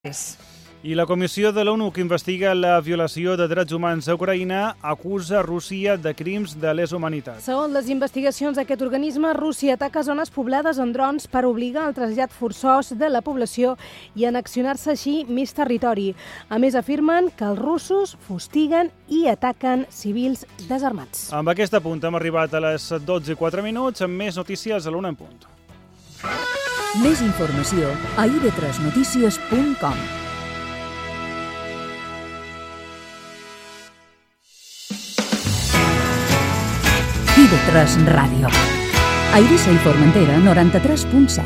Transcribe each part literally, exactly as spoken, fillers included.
I la Comissió de l'ONU que investiga la violació de drets humans a Ucraïna acusa Rússia de crims de lesa humanitat. Segons les investigacions d'aquest organisme, Rússia ataca zones poblades amb drons per obligar al trasllat forçós de la població i annexionar-se així més territori. A més, afirmen que els russos fustiguen i ataquen civils desarmats. Amb aquest apunt hem arribat a les dotze i quatre minuts amb més notícies a l'una en punt. Més informació a i ve tres notícies punt com. i ve tres Ràdio. A Eivissa i Formentera, noranta-tres punt set.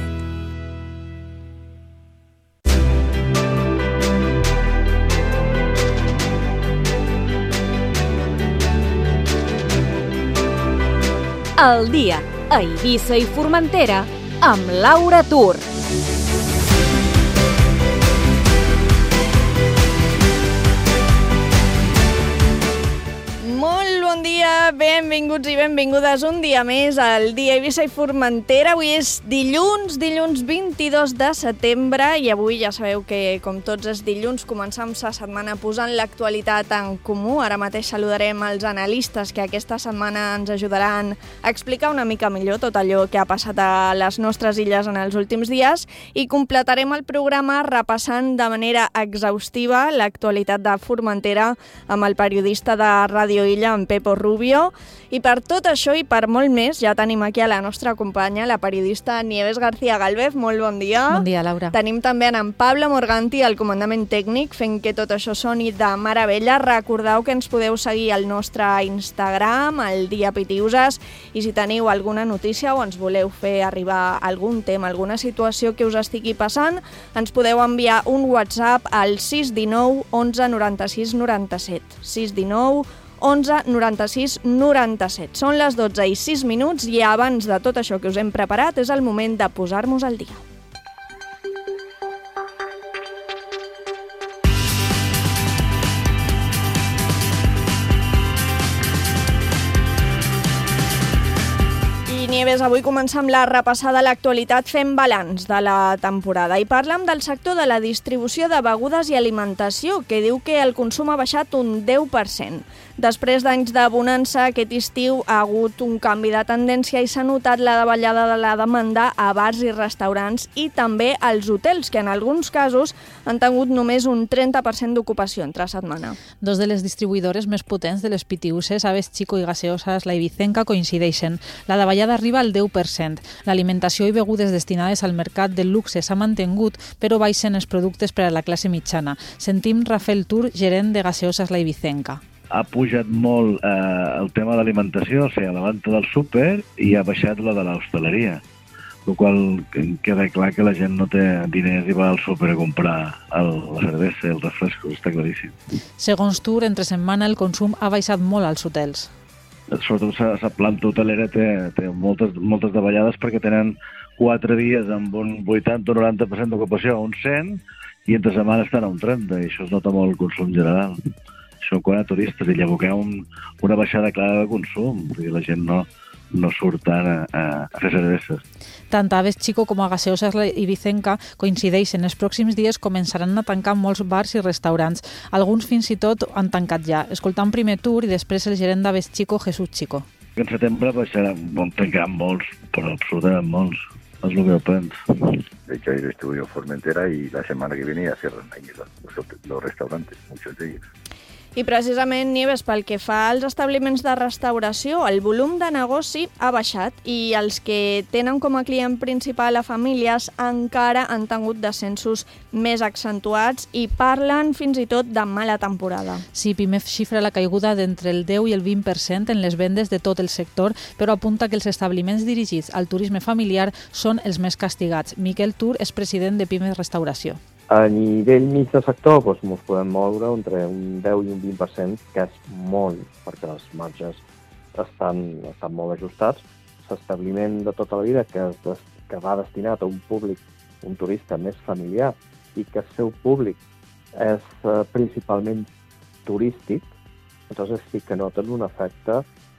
El dia a Eivissa i Formentera amb Laura Tur. Benvinguts i benvingudes un dia més al dia a Eivissa i Formentera. Avui és dilluns, dilluns vint-i-dos de setembre i avui ja sabeu que, com tots els dilluns, començam la setmana posant l'actualitat en comú. Ara mateix saludarem els analistes que aquesta setmana ens ajudaran a explicar una mica millor tot allò que ha passat a les nostres illes en els últims dies i completarem el programa repassant de manera exhaustiva l'actualitat de Formentera amb el periodista de Ràdio Illa, en Pepo Rubio. I per tot això i per molt més, ja tenim aquí a la nostra companya, la periodista Nieves García Gálvez. Molt bon dia. Bon dia, Laura. Tenim també en Pablo Morganti, al comandament tècnic, fent que tot això soni de meravella. Recordeu que ens podeu seguir al nostre Instagram, al dia Pitiuses, i si teniu alguna notícia o ens voleu fer arribar algun tema, alguna situació que us estigui passant, ens podeu enviar un WhatsApp al sis un nou onze noranta-sis noranta-set. sis un nou onze noranta-sis noranta-set. Són les dotze i sis minuts i abans de tot això que us hem preparat és el moment de posar-nos al dia. Nieves, avui comencem la repassada a l'actualitat fent balanç de la temporada i parlem del sector de la distribució de begudes i alimentació, que diu que el consum ha baixat un deu per cent. Després d'anys de bonança, aquest estiu ha hagut un canvi de tendència i s'ha notat la davallada de la demanda a bars i restaurants i també als hotels, que en alguns casos han tingut només un trenta per cent d'ocupació entre setmana. Dos de les distribuïdores més potents de les Pitiuses, Aves Chico i Gaseosas La Eivicenca, coincideixen. La davallada arriba al deu per cent. L'alimentació i begudes destinades al mercat del luxe s'ha mantingut, però baixen els productes per a la classe mitjana. Sentim Rafael Tur, gerent de Gaseosas La Eivicenca. Ha pujat molt eh, el tema d'alimentació, o sigui, la venda del súper, i ha baixat la de l'hostaleria. El qual queda clar que la gent no té diners i va al súper a comprar el, la cervesa, els refrescos, està claríssim. Segons Tur, entre setmana el consum ha baixat molt als hotels. Sobretot la planta hotelera té, té moltes, moltes davallades perquè tenen quatre dies amb un vuitanta o noranta per cent d'ocupació, un cent, i entre setmana estan a un trenta, i això es nota molt el consum general. Això quan a turistes, i li aboquem un, una baixada clara de consum, perquè la gent no, no surt tant a, a, a fer cerveses. Tant a Aves Chico com a Gaseosas La Eivicenca coincideixen. Els pròxims dies començaran a tancar molts bars i restaurants. Alguns fins i tot han tancat ja. Escoltant primer Tur i després el gerent d'Aves Chico, Jesús Chico. En setembre baixaran, tancaran molts, però absolutament molts. Es lo que yo pienso. De hecho, hay distribuido Formentera y la semana que viene ya cierran ahí los, los restaurantes, muchos de ellos. I precisament, Nieves, pel que fa als establiments de restauració, el volum de negoci ha baixat i els que tenen com a client principal a famílies encara han tingut descensos més accentuats i parlen fins i tot de mala temporada. Sí, Pimef xifra la caiguda d'entre el deu i el vint per cent en les vendes de tot el sector, però apunta que els establiments dirigits al turisme familiar són els més castigats. Miquel Tur és president de Pimef Restauració. A nivell mig de sector doncs, ens podem moure entre un deu i un vint per cent, que és molt, perquè els marges estan, estan molt ajustats. L'establiment de tota la vida que, es, que va destinat a un públic, un turista més familiar, i que el seu públic és eh, principalment turístic, doncs sí que noten un efecte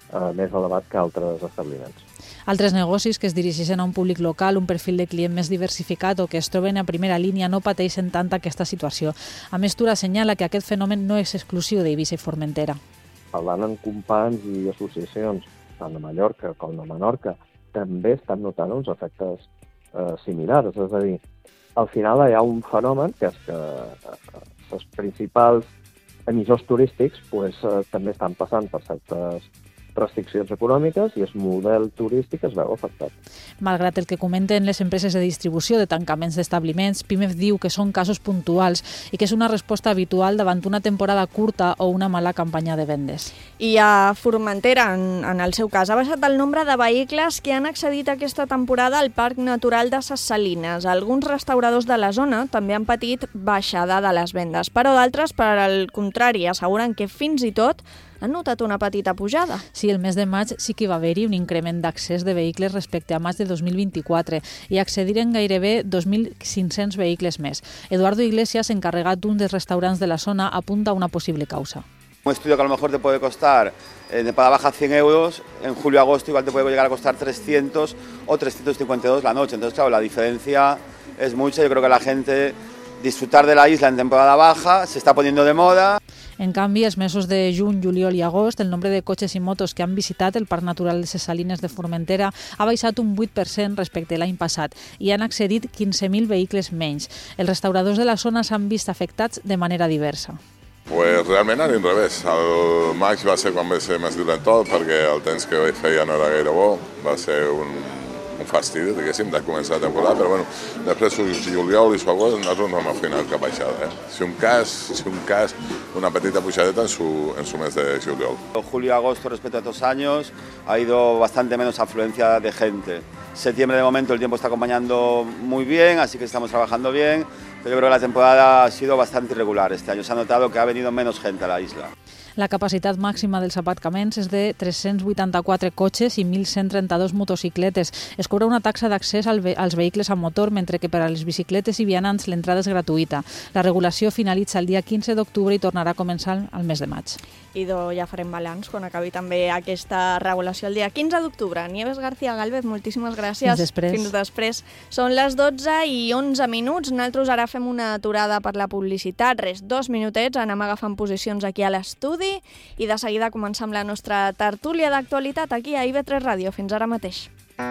eh, més elevat que altres establiments. Altres negocis que es dirigeixen a un públic local, un perfil de client més diversificat o que es troben a primera línia no pateixen tant aquesta situació. A més, Tura assenyala que aquest fenomen no és exclusiu d'Eivissa i Formentera. Parlant amb companys i associacions, tant a Mallorca com a Menorca, també estan notant uns efectes eh, similars. És a dir, al final hi ha un fenomen que és que eh, els principals emissors turístics pues, eh, també estan passant per certes restriccions econòmiques i el model turístic es veu afectat. Malgrat el que comenten les empreses de distribució de tancaments d'establiments, Pimef diu que són casos puntuals i que és una resposta habitual davant una temporada curta o una mala campanya de vendes. I a Formentera, en, en el seu cas, ha baixat el nombre de vehicles que han accedit aquesta temporada al Parc Natural de Ses Salines. Alguns restauradors de la zona també han patit baixada de les vendes, però d'altres, per al contrari, asseguren que fins i tot han notat una petita pujada. Sí, el mes de maig sí que va haver-hi un increment d'accés de vehicles respecte a maig de dos mil vint-i-quatre i accediren gairebé dos mil cinc-cents vehicles més. Eduardo Iglesias, encarregat d'un dels restaurants de la zona, apunta a una possible causa. Un estudio que a lo mejor te puede costar en temporada baja cien euros, en julio-agosto igual te puede llegar a costar trescientos o trescientos cincuenta y dos la noche. Entonces, claro, la diferencia es mucha. Yo creo que la gente disfrutar de la isla en temporada baja se está poniendo de moda. En canvi, els mesos de juny, juliol i agost, el nombre de cotxes i motos que han visitat el Parc Natural de Ses Salines de Formentera ha baixat un vuit per cent respecte a l'any passat i han accedit quinze mil vehicles menys. Els restauradors de la zona s'han vist afectats de manera diversa. Pues realment a l'inrevés. El maig va ser quan va ser més dolentó perquè el temps que feia no era gaire bo, va ser un, un fastidi, diguéssim, de començar la temporada, però bueno, després si juliol i agost nosaltres no hem afinat cap baixada. Eh? Si un cas, si un cas, una petita pujadeta en su, en su mes de juliol. Julio-agosto respecto a estos años ha ido bastante menos afluencia de gente. Septiembre de momento el tiempo está acompañando muy bien, así que estamos trabajando bien, pero yo creo que la temporada ha sido bastante irregular este año. Se ha notado que ha venido menos gente a la isla. La capacitat màxima dels aparcaments és de tres-cents vuitanta-quatre cotxes i mil cent trenta-dos motocicletes. Es cobra una taxa d'accés als vehicles a motor, mentre que per a les bicicletes i vianants l'entrada és gratuïta. La regulació finalitza el dia quinze d'octubre i tornarà a començar al mes de maig. I ja farem balanç quan acabi també aquesta regulació el dia quinze d'octubre. Nieves García Gálvez, moltíssimes gràcies. Fins després. Fins després. Són les dotze i onze minuts. Nosaltres ara fem una aturada per la publicitat. Res, dos minutets, anem agafant posicions aquí a l'estudi i de seguida començar amb la nostra tertúlia d'actualitat aquí a I V tres Ràdio. Fins ara mateix.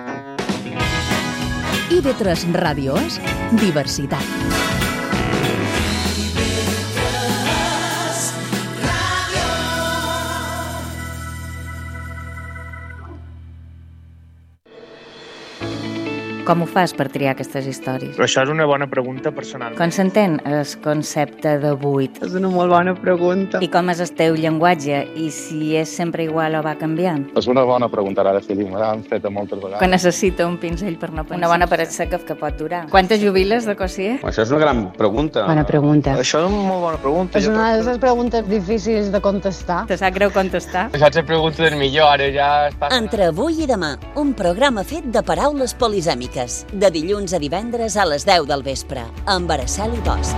I V tres Ràdio és diversitat. Com ho fas per triar aquestes històries? Però això és una bona pregunta personal. Com s'entén el concepte de buit? És una molt bona pregunta. I com és el teu llenguatge? I si és sempre igual o va canviant? És una bona pregunta, ara sí, me l'han fet moltes vegades. Que necessita un pinzell per no pensar. Una bona paret seca que pot durar. Quantes jubiles de cosier? Això és una gran pregunta. Bona pregunta. Això és una molt bona pregunta. És una de les preguntes difícils de contestar. Te sap greu contestar? Això és la pregunta del millor, ara ja es passa. Entre avui i demà, un programa fet de paraules polisèmiques. De dilluns a divendres a les deu del vespre, amb Araceli Bosch.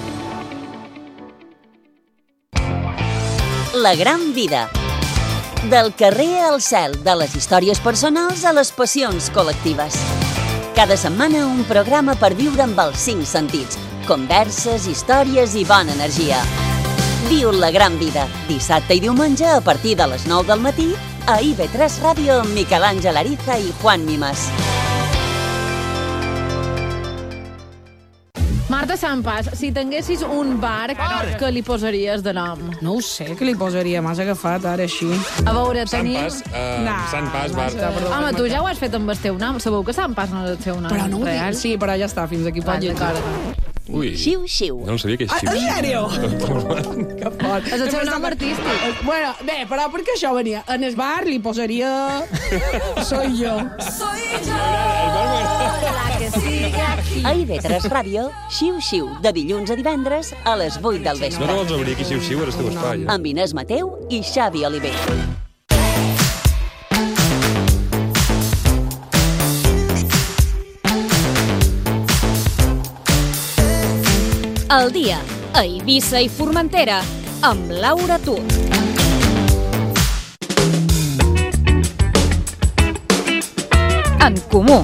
La gran vida. Del carrer al cel, de les històries personals a les passions col·lectives. Cada setmana un programa per viure amb els cinc sentits. Converses, històries i bona energia. Viu la gran vida, dissabte i diumenge a partir de les nou del matí a I V tres Ràdio amb Miquel Àngel Ariza i Juan Mimas. Marta Sampas, si tinguessis un bar, què li posaries de nom? No ho sé, què li posaria? M'has agafat ara així. A veure, teniu... Sampas, uh, nah, Sampas, Marta. Home, tu ja ho has fet amb el teu nom. Sabeu que Sampas no és el seu nom però no ho real? Dic. Sí, però ja està, fins aquí pot llegir. Ui, xiu, xiu. No sabia que és xiu. En sèrio? Que fort. És el seu nom artístic. Bueno, bé, però perquè això venia. En el bar li posaria... Soy yo. Soy yo. La que sigue aquí. A I V tres Ràdio, Xiu Xiu, de dilluns a divendres a les vuit del vespre. No, no vols obrir aquí Xiu Xiu, era el teu espai. Eh? Amb Inés Mateu i Xavi Oliver. El dia a Eivissa i Formentera amb Laura Tur. En Comú.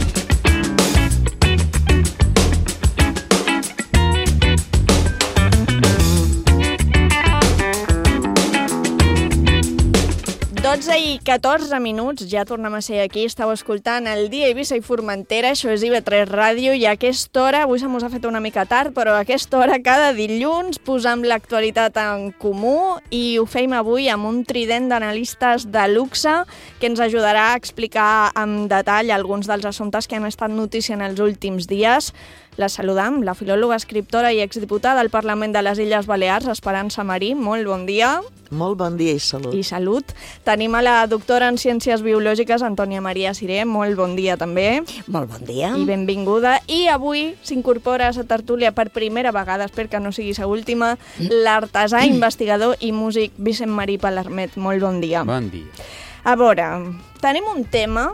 dotze i catorze minuts, ja tornem a ser aquí, estàu escoltant el Dia Eivissa i Formentera, això és I V tres Ràdio, i a aquesta hora, avui se mos ha fet una mica tard, però a aquesta hora cada dilluns posam l'actualitat en comú i ho feim avui amb un trident d'analistes de luxe que ens ajudarà a explicar amb detall alguns dels assumptes que han estat notícia en els últims dies. La saludam, la filòloga, escriptora i exdiputada al Parlament de les Illes Balears, Esperança Marí. Molt bon dia. Molt bon dia i salut. I salut. Tenim a la doctora en Ciències Biològiques, Antònia Maria Siré. Molt bon dia també. Molt bon dia. I benvinguda. I avui s'incorpora a la tertúlia per primera vegada, espero que no sigui la última, l'artesà, investigador i músic Vicent Marí Palarmet. Molt bon dia. Bon dia. A veure, tenim un tema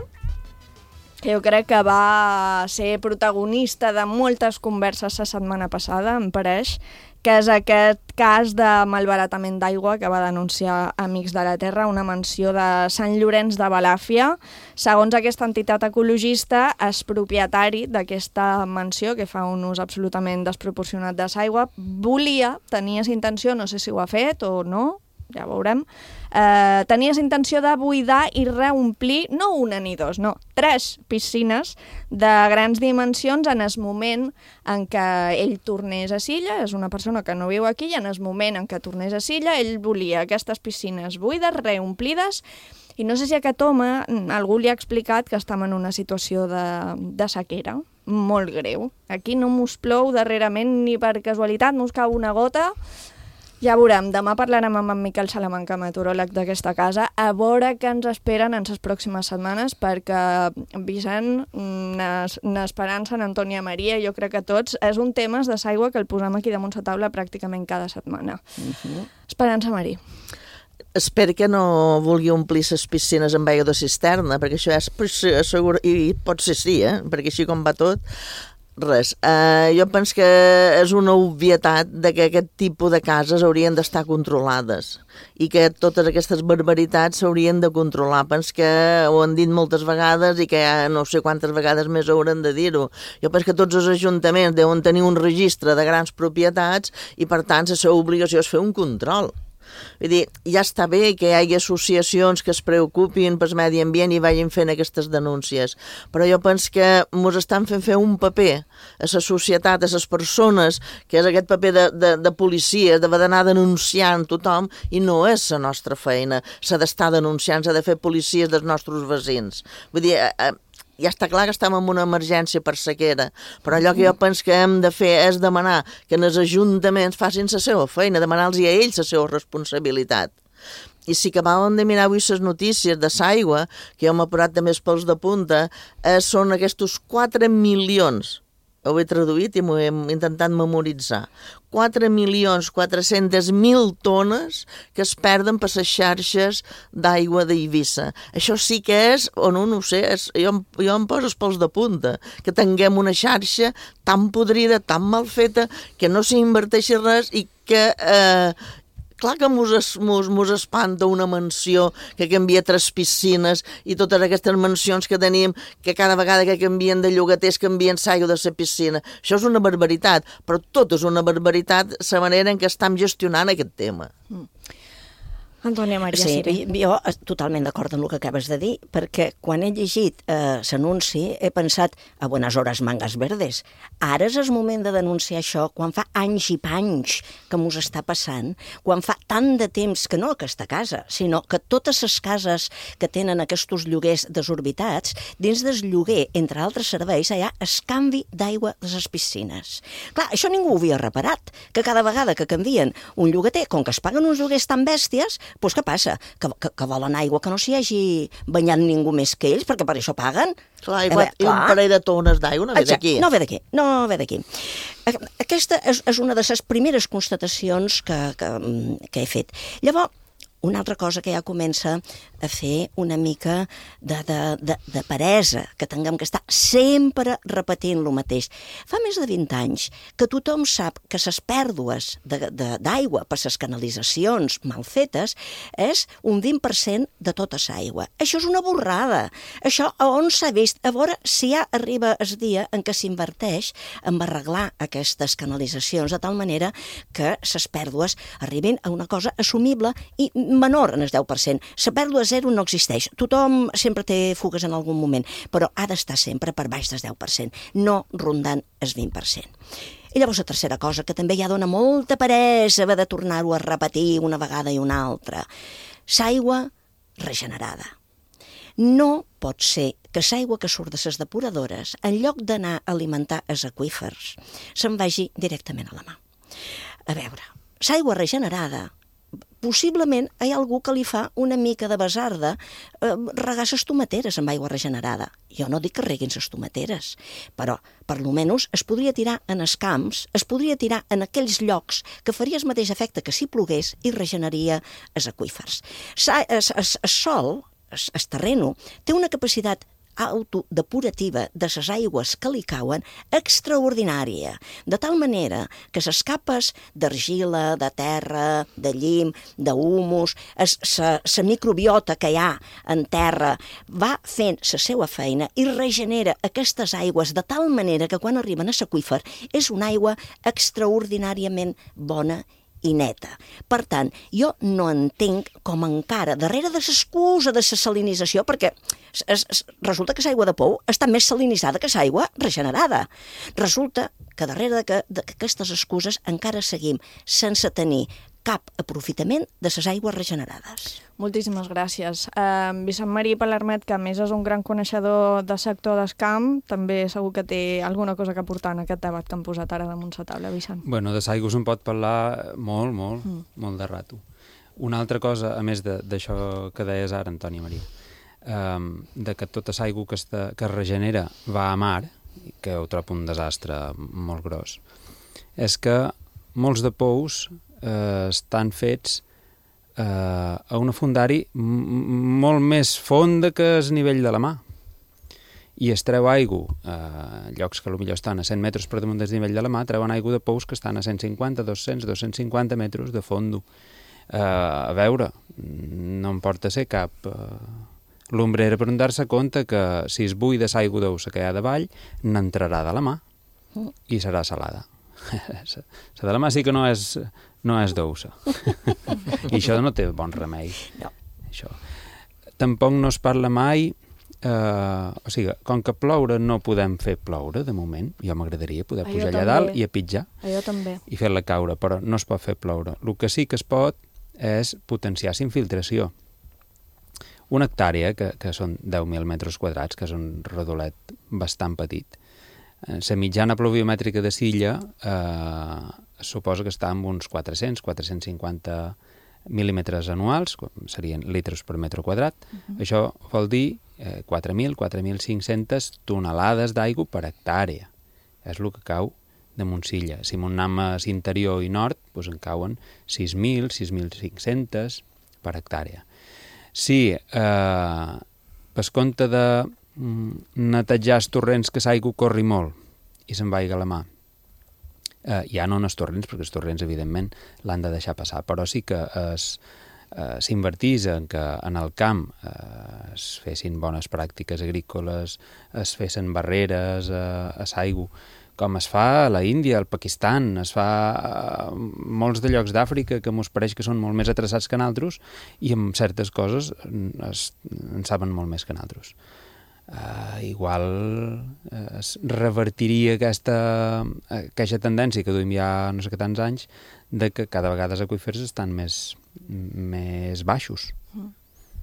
que jo crec que va ser protagonista de moltes converses la setmana passada, em pareix, que és aquest cas de malbaratament d'aigua que va denunciar Amics de la Terra, una mansió de Sant Llorenç de Balàfia. Segons aquesta entitat ecologista, és propietari d'aquesta mansió, que fa un ús absolutament desproporcionat de l'aigua, volia, tenia la intenció, no sé si ho ha fet o no, ja veurem, eh, tenia la intenció de buidar i reomplir, no una ni dos, no, tres piscines de grans dimensions en el moment en què ell tornés a Silla, és una persona que no viu aquí, i en el moment en què tornés a Silla, ell volia aquestes piscines buides, reomplides, i no sé si aquest home, algú li ha explicat que estem en una situació de, de sequera molt greu. Aquí no mos plou darrerament ni per casualitat, mos cau una gota. Ja veurem, demà parlarem amb en Miquel Salamanca, meteoròleg d'aquesta casa, a veure què ens esperen en les pròximes setmanes, perquè Vicent, n'Esperança, en Antònia Maria, jo crec que tots, és un tema de l'aigua que el posem aquí damunt la taula pràcticament cada setmana. Uh-huh. Esperança Marí. Espero que no vulgui omplir les piscines amb aigua de cisterna, perquè això és segur, i pot ser sí, eh? Perquè així com va tot. Res, uh, jo penso que és una obvietat de que aquest tipus de cases haurien d'estar controlades i que totes aquestes barbaritats s'haurien de controlar. Penso que ho han dit moltes vegades i que no sé quantes vegades més hauran de dir-ho. Jo penso que tots els ajuntaments deuen tenir un registre de grans propietats i per tant la seva obligació és fer un control. Vull dir, ja està bé que hi hagi associacions que es preocupin pel medi ambient i vagin fent aquestes denúncies, però jo penso que ens estan fent fer un paper a la societat, a les persones, que és aquest paper de, de, de policia, d'anar denunciant tothom, i no és la nostra feina. S'ha d'estar denunciant, s'ha de fer policies dels nostres veïns. Vull dir, eh, ja està clar que estem en una emergència per sequera, però allò que jo penso que hem de fer és demanar que els ajuntaments facin la seva feina, demanar-los a ells la seva responsabilitat. I si acabàvem de mirar avui les notícies de l'aigua, que jo m'he posat de més pels de punta, eh, són aquests quatre milions, ho he traduït i m'ho he intentat memoritzar, quatre milions quatre-centes mil tones que es perden per les xarxes d'aigua d'Eivissa. Això sí que és, o no, no ho sé, és, jo, jo em poso els pèls de punta, que tinguem una xarxa tan podrida, tan mal feta, que no s'hi inverteixi res i que... Eh, clar que mos, es, mos, mos espanta una mansió que canvia tres piscines i totes aquestes mansions que tenim, que cada vegada que canvien de llogaters canvien l'aigua de la piscina. Això és una barbaritat, però tot és una barbaritat la manera en què estem gestionant aquest tema. Mm. Antònia Maria Sí, Siré. jo totalment d'acord amb el que acabes de dir, perquè quan he llegit eh, l'anunci he pensat a bones hores mangas verdes. Ara és el moment de denunciar això, quan fa anys i panys que mos està passant, quan fa tant de temps que no aquesta casa, sinó que totes les cases que tenen aquests lloguers desorbitats, dins del lloguer, entre altres serveis, hi ha el canvi d'aigua de les piscines. Clar, això ningú ho havia reparat, que cada vegada que canvien un llogater, com que es paguen uns lloguers tan bèsties, doncs què passa? Que, que, que volen aigua que no s'hi hagi banyat ningú més que ells, perquè per això paguen. Clar, i, veure, i un parell de tones d'aigua no ve d'aquí. No ve d'aquí, no ve d'aquí. Aquesta és, és una de les primeres constatacions que, que, que he fet. Llavors, una altra cosa que ja comença a fer una mica de, de, de, de peresa, que tinguem que estar sempre repetint el mateix. Fa més de vint anys que tothom sap que les pèrdues d'aigua per les canalitzacions mal fetes és un vint per cent de tota l'aigua. Això és una borrada. Això a on s'ha vist? A veure si ja arriba el dia en què s'inverteix en arreglar aquestes canalitzacions de tal manera que les pèrdues arribin a una cosa assumible i menor en el deu per cent. La pèrdua zero no existeix. Tothom sempre té fugues en algun moment, però ha d'estar sempre per baix del deu per cent, no rondant el vint per cent. I llavors la tercera cosa, que també ja dona molta peresa haver de tornar-ho a repetir una vegada i una altra. L'aigua regenerada. No pot ser que l'aigua que surt de les depuradores, en lloc d'anar a alimentar els aqüífers, se'n vagi directament a la mà. A veure, l'aigua regenerada, possiblement hi ha algú que li fa una mica de besarda eh, regar les tomateres amb aigua regenerada. Jo no dic que reguin les tomateres, però per lo menys es podria tirar en els camps, es podria tirar en aquells llocs que faria el mateix efecte que si plogués i regeneraria els aqüífers. El sol, el terreno, té una capacitat autodepurativa de les aigües que li cauen extraordinària, de tal manera que les capes d'argila, de terra, de llim, d'humus, la microbiota que hi ha en terra va fent la seva feina i regenera aquestes aigües de tal manera que quan arriben a l'aqüífer és una aigua extraordinàriament bona i neta. Per tant, jo no entenc com encara, darrere de l'excusa de la salinització, perquè es, es, resulta que l'aigua de pou està més salinitzada que l'aigua regenerada. Resulta que darrere d'aquestes excuses encara seguim sense tenir cap aprofitament de les aigües regenerades. Moltíssimes gràcies. Uh, Vicent Marí Palermet, que a més és un gran coneixedor del sector del camp, també segur que té alguna cosa que aportar en aquest debat que hem posat ara damunt la taula, Vicent. Bueno, de l'aigua se'n pot parlar molt, molt, mm. molt de rato. Una altra cosa, a més d'això que deies ara, Antònia Maria, um, de que tota l'aigua que, està, que es regenera va a mar, que ho trobo un desastre molt gros, és que molts de pous eh, estan fets eh, a un afondari molt més fonda que el nivell de la mà. I es treu aigua, eh, llocs que potser estan a cent metres per damunt del nivell de la mà, treuen aigua de pous que estan a cent cinquanta, dos-cents, dos-cents cinquanta metres de fondo. Eh, a veure, no em porta a ser cap eh, l'ombrera per donar-se compte que si es buida l'aigua dolça que hi ha davall, n'entrarà de la mà i serà salada. La de la mà sí que no és, no és dolça. I això no té bon remei. No. Això. Tampoc no es parla mai, eh, o sigui, com que ploure no podem fer ploure, de moment, jo m'agradaria poder pujar allà dalt i a pitjar Allò també. i fer-la caure, però no es pot fer ploure. El que sí que es pot és potenciar la infiltració. Una hectàrea, que, que són deu mil metres quadrats, que és un redolet bastant petit, la mitjana pluviomètrica de Silla eh, suposa que està en uns quatre-cents a quatre-cents cinquanta mil·límetres anuals, serien litres per metre quadrat. Uh-huh. Això vol dir eh, quatre mil a quatre mil cinc-centes tonelades d'aigua per hectàrea. És el que cau damunt Silla. Si m'ho anem a l'interior i nord, doncs en cauen sis mil, sis mil cinc-centes per hectàrea. Si eh, per compte de netejar els torrents que l'aigua corri molt i se'n vaiga a la mà, eh, ja no en els torrents, perquè els torrents evidentment l'han de deixar passar, però sí que es, eh, s'invertís en que en el camp eh, es fessin bones pràctiques agrícoles, es fessin barreres a, a l'aigua, com es fa a la Índia, al Pakistan, es fa a molts de llocs d'Àfrica que mos pareix que són molt més atreçats que nosaltres i en certes coses es, en saben molt més que nosaltres. Uh, igual uh, es revertiria aquesta, aquesta tendència que duim ja no sé què tants anys de que cada vegada els aqüífers estan més, més baixos. Mm.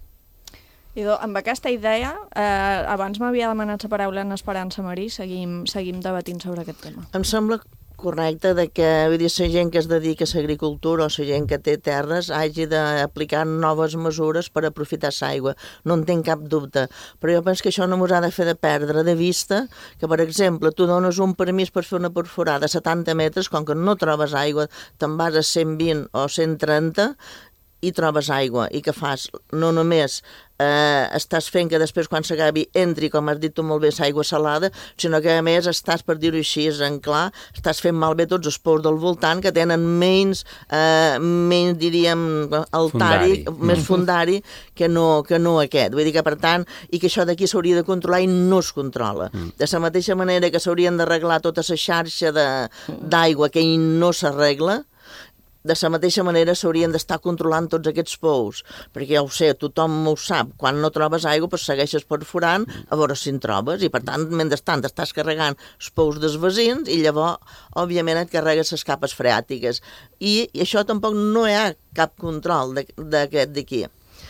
Idò, amb aquesta idea, eh, abans m'havia demanat la paraula en Esperança Marí, seguim, seguim debatint sobre aquest tema. Em sembla correcte de que vull dir, la gent que es dedica a l'agricultura o la gent que té terres hagi d'aplicar noves mesures per aprofitar l'aigua. No en tinc cap dubte. Però jo penso que això no ens ha de fer de perdre de vista que, per exemple, tu dones un permís per fer una perforada a setanta metres, com que no trobes aigua, te'n vas a cent vint o cent trenta i trobes aigua i que fas, no només eh, estàs fent que després quan s'acabi entri, com has dit tu molt bé, aigua salada, sinó que a més estàs, per dir-ho així, en clar, estàs fent malbé tots els pous del voltant que tenen menys, eh, menys diríem, altari, Fundari. més Mm. fundari que no, que no aquest. Vull dir que, per tant, i que això d'aquí s'hauria de controlar i no es controla. Mm. De la mateixa manera que s'haurien d'arreglar tota la xarxa d'aigua que no s'arregla, de la mateixa manera s'haurien d'estar controlant tots aquests pous, perquè ja ho sé, tothom ho sap, quan no trobes aigua doncs segueixes perforant a veure si en trobes, i per tant, mentrestant estàs carregant els pous dels veïns i llavors, òbviament, et carregues les capes freàtiques. I, i això tampoc no hi ha cap control d'aquest d'aquí.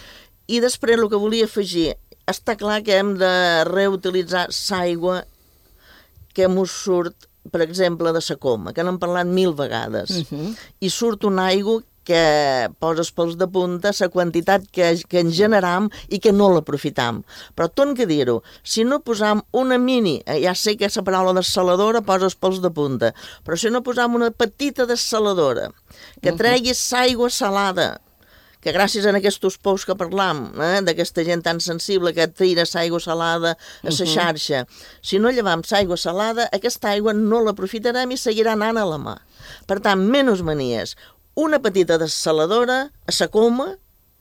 I després el que volia afegir, està clar que hem de reutilitzar l'aigua que mos surt, per exemple, de la coma, que n'hem parlat mil vegades, uh-huh. i surt una aigua que poses pels de punta la quantitat que, que en generam i que no l'aprofitam. Però tot que dir-ho, si no posam una mini, ja sé que la paraula dessaladora poses pels de punta, però si no posam una petita dessaladora que tregui l'aigua salada, que gràcies a aquests pous que parlam, eh, d'aquesta gent tan sensible que tira l'aigua salada a la xarxa, si no llevam l'aigua salada, aquesta aigua no l'aprofitarem i seguirà anant a la mà. Per tant, menys manies, una petita dessaladora a la coma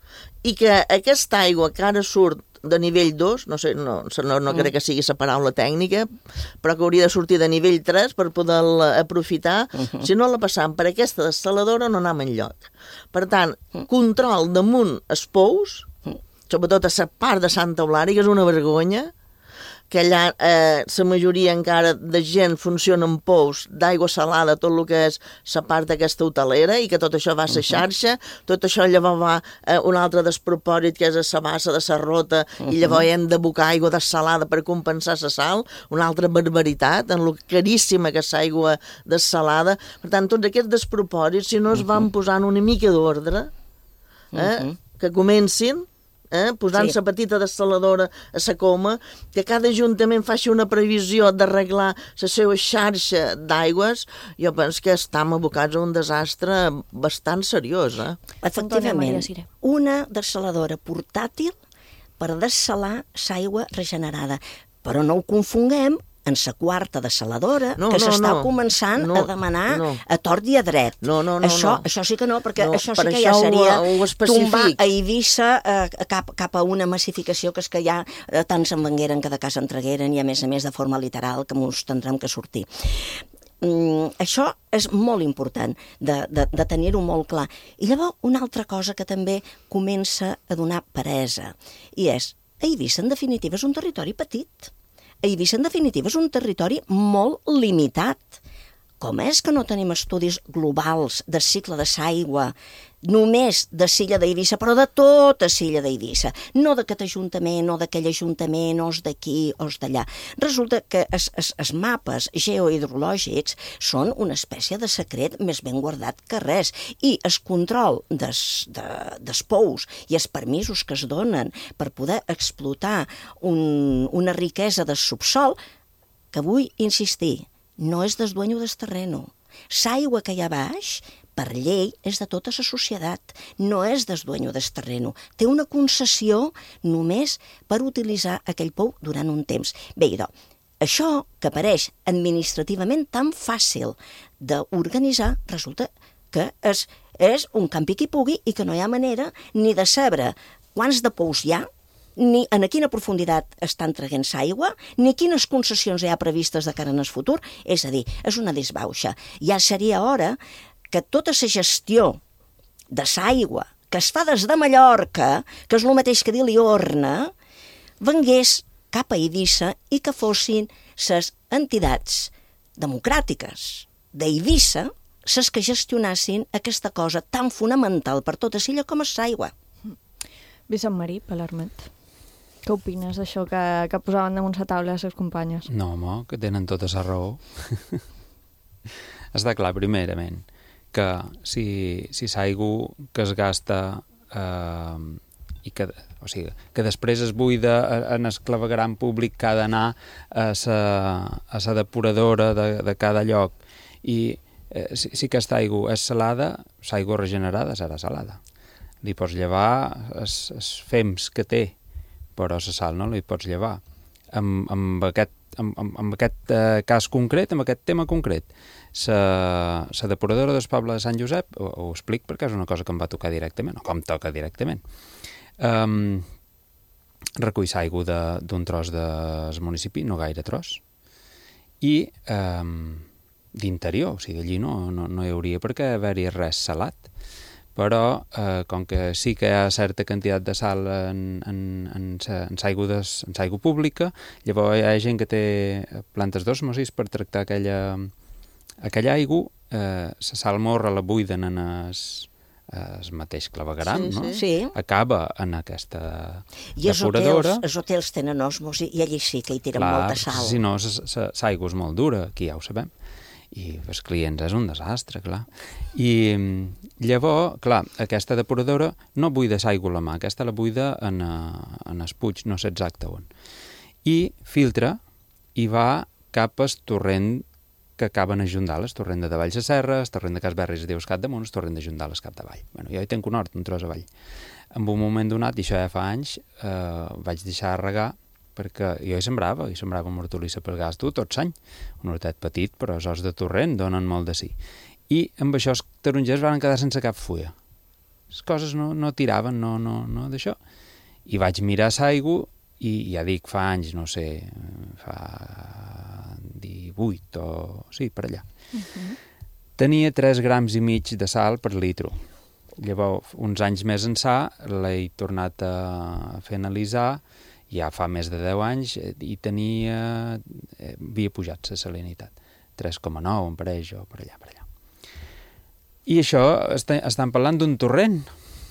i que aquesta aigua que ara surt de nivell dos, no sé, no, no, no crec que sigui la paraula tècnica, però que hauria de sortir de nivell tres per poder-la aprofitar, uh-huh. si no la passam per aquesta dessaladora no anem enlloc. Per tant, control damunt els pous, sobretot a la part de Santa Eulària, que és una vergonya, que allà eh, la majoria encara de gent funciona amb pous d'aigua salada, tot el que és la part d'aquesta hotelera, i que tot això va a la xarxa, tot això llavors va eh, un altre despropòsit, que és a la bassa de la rota, uh-huh. i llavors hem de bocar aigua dessalada per compensar la sal, una altra barbaritat, en lo caríssima que és l'aigua dessalada. Per tant, tots aquests despropòsits, si no es van posant una mica d'ordre, eh, uh-huh. que comencin, Eh, posant sí. la petita dessaladora a la coma, que cada ajuntament faci una previsió d'arreglar la seva xarxa d'aigües, jo penso que estem abocats a un desastre bastant seriós. Eh? Efectivament, una dessaladora portàtil per dessalar l'aigua regenerada, però no ho confonguem en la quarta dessaladora, no, que no, s'està no, començant no, a demanar no. a tort i a dret. No, no, no, això, no. això sí que no, perquè no, això sí per que això ja seria ho, ho tombar a Eivissa eh, cap, cap a una massificació que és que ja eh, tant se'n vengueren que de casa en tragueren, i a més a més de forma literal que mos tindrem que sortir. Mm, això és molt important de, de, de tenir-ho molt clar. I llavors una altra cosa que també comença a donar peresa, i és, Eivissa en definitiva és un territori petit. Eivissa, en definitiva, és un territori molt limitat. Com és que no tenim estudis globals de cicle de l'aigua, només de Silla d'Eivissa, però de tota Silla d'Eivissa, no d'aquest ajuntament, o d'aquell ajuntament, o d'aquí, o d'allà. Resulta que els, els, els mapes geohidrològics són una espècie de secret més ben guardat que res, i el control des, de, dels pous i els permisos que es donen per poder explotar un, una riquesa del subsol, que vull insistir, no és del dueño del terreno. L'aigua que hi ha baix, per llei, és de tota la societat, no és del dueño del terreno. Té una concessió només per utilitzar aquell pou durant un temps. Bé, idò, això que apareix administrativament tan fàcil d'organitzar, resulta que és, és un campi qui pugui i que no hi ha manera ni de saber quants de pous hi ha, ni en quina profunditat estan traguent l'aigua, ni quines concessions hi ha previstes de cara en el futur. És a dir, és una disbauxa. Ja seria hora que tota la gestió de l'aigua que es fa des de Mallorca, que és el mateix que dir Liorna, vengués cap a Eivissa i que fossin les entitats democràtiques d'Eivissa les que gestionassin aquesta cosa tan fonamental per tota l'illa com és l'aigua. Vicent Marí, Palermet. Què opines d'això que, que posaven damunt la taula les seves companyes? No, home, que tenen tota la raó. Està clar, primerament, que si, si l'aigua que es gasta eh, i que, o sigui, que després es buida en el clavegueram públic que ha d'anar a la depuradora de, de cada lloc, i eh, si, si aquesta aigua és salada, l'aigua regenerada serà salada. li pots llevar els, els fems que té, però la sal no li pots llevar. Amb, amb aquest, amb, amb aquest eh, cas concret, amb aquest tema concret, la depuradora del poble de Sant Josep, ho, ho explic perquè és una cosa que em va tocar directament, o com toca directament, um, recull l'aigua d'un tros del municipi, no gaire tros, i um, d'interior, o sigui, allí no, no, no hi hauria per què haver-hi res salat, però eh, com que sí que hi ha certa quantitat de sal en, en, en, en l'aigua pública, llavors hi ha gent que té plantes d'osmosis per tractar aquella, aquella aigua, eh, la sal morra la buiden en el, el mateix clavegueram, sí, no? Sí. Acaba en aquesta I els depuradora. hotels, els hotels tenen osmosi i allí sí que hi tiren Clar, molta sal. Si no, l'aigua és molt dura, aquí ja ho sabem. I els clients és un desastre, clar. I llavors, clar, aquesta depuradora no buida l'aigua a la mà, aquesta la buida en, en el puig, no sé exacte on. I filtra i va cap al torrent que acaben a Jundal, el torrent de Davall de Serra, el torrent de Casberris es diu Cap damunt, el torrent de Jundal és Cap davall. Bueno, jo hi tenc un hort, un tros avall. En un moment donat, i això ja fa anys, eh, vaig deixar de regar perquè jo hi sembrava, hi sembrava una hortolissa per gasto tot l'any, un hortet petit, però els horts de torrent donen molt de sí. I amb això els tarongers van quedar sense cap fulla. Les coses no, no tiraven, no, no, no d'això. I vaig mirar l'aigua, i ja dic, fa anys, no sé, fa divuit o... sí, per allà. Uh-huh. Tenia tres grams i mig de sal per litro. Llavors, uns anys més ençà, l'he tornat a fer analitzar, ja fa més de deu anys, i tenia... havia pujat la salinitat. tres coma nou, em pareix, o per allà, per allà. I això, est estan parlant d'un torrent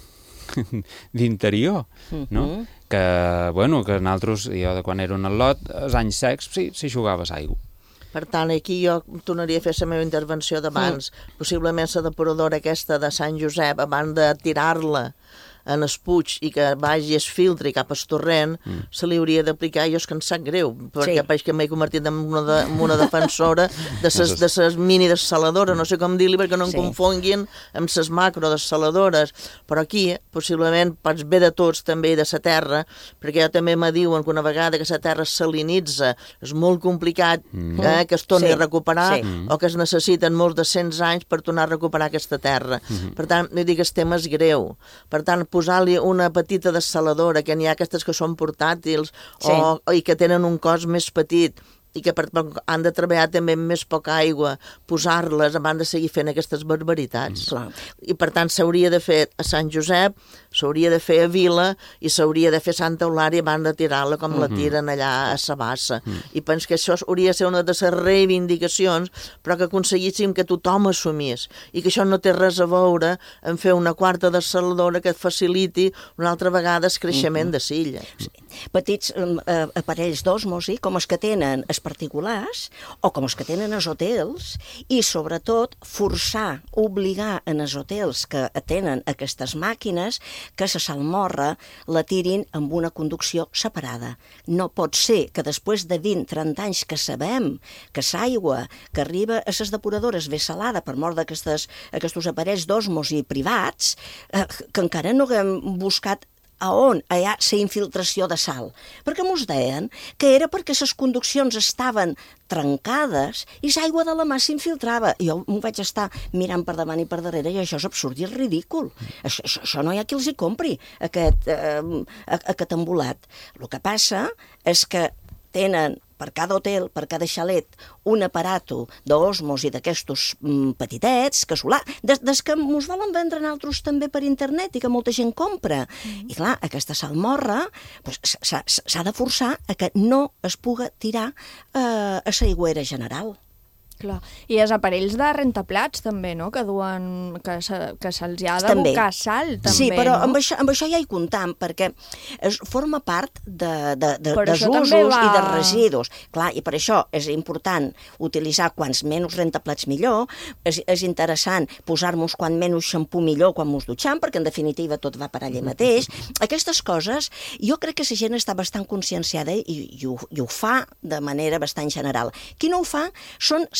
d'interior, no? Uh-huh. Que, bueno, que nosaltres, jo de quan era un al·lot, als anys secs, sí, s'hi jugava l'aigua. Per tant, aquí jo tornaria a fer la meva intervenció d'abans. Mm. Possiblement la depuradora aquesta de Sant Josep, abans de tirar-la en el puig i que vagi es filtri cap al torrent, mm. se li hauria d'aplicar, jo és que em sap greu, perquè sí. Pareix que m'he convertit en una, de, en una defensora de ses, de ses mini dessaladores, no sé com dir-li perquè no em sí. confonguin amb ses macro dessaladores, però aquí possiblement pots bé de tots també de la terra, perquè jo també me diuen que una vegada que la terra es salinitza és molt complicat mm. eh, que es torni sí. a recuperar sí. o que es necessiten molts de cents anys per tornar a recuperar aquesta terra. Mm. Per tant, jo dic que el tema és greu. Per tant, posar-li una petita dessaladora, que n'hi ha aquestes que són portàtils sí. o, o, i que tenen un cos més petit i que per, han de treballar també amb més poca aigua, posar-les abans de seguir fent aquestes barbaritats. Mm. I per tant s'hauria de fer a Sant Josep, s'hauria de fer a Vila i s'hauria de fer a Santa Eulària abans de tirar-la com mm-hmm. la tiren allà a sa bassa. Mm. I penso que això hauria de ser una de les reivindicacions, però que aconseguíssim que tothom assumís i que això no té res a veure en fer una quarta dessaladora que et faciliti una altra vegada el creixement mm-hmm. de silla. Sí. Petits eh, aparells d'osmosi, com els que tenen els particulars o com els que tenen els hotels, i sobretot forçar, obligar en els hotels que tenen aquestes màquines que la salmorra la tirin amb una conducció separada. No pot ser que després de vint a trenta anys que sabem que l'aigua que arriba a les depuradores ve salada per mort d'aquests aparells d'osmosi privats, eh, que encara no haguem buscat a on hi ha la infiltració de sal. Perquè mos deien que era perquè les conduccions estaven trencades i l'aigua de la mà s'infiltrava. Jo m'ho vaig estar mirant per davant i per darrere i això és absurd i és ridícul. Això, això, això no hi ha qui els hi compri, aquest, eh, aquest embolat. El que passa és que tenen per cada hotel, per cada xalet, un aparato d'osmosi d'aquestos mm, petitets, que solà, des, des que mos volen vendre altres també per internet i que molta gent compra. Mm. I clar, aquesta salmorra pues, s'ha de forçar a que no es puga tirar eh, a l'aigüera general. Clar. I els aparells de rentaplats també, no?, que duen, que, se, que se'ls ha d'abocar sal, també, sí, però no? amb, això, amb això ja hi comptam, perquè es forma part de, de, de, però dels usos va... i de residus. Clar, i per això és important utilitzar quants menys rentaplats millor, és, és interessant posar-nos quan menys xampú millor quan mos dutxam, perquè en definitiva tot va per allà mateix. Aquestes coses, jo crec que la gent està bastant conscienciada i, i, ho, i ho fa de manera bastant general. Qui no ho fa són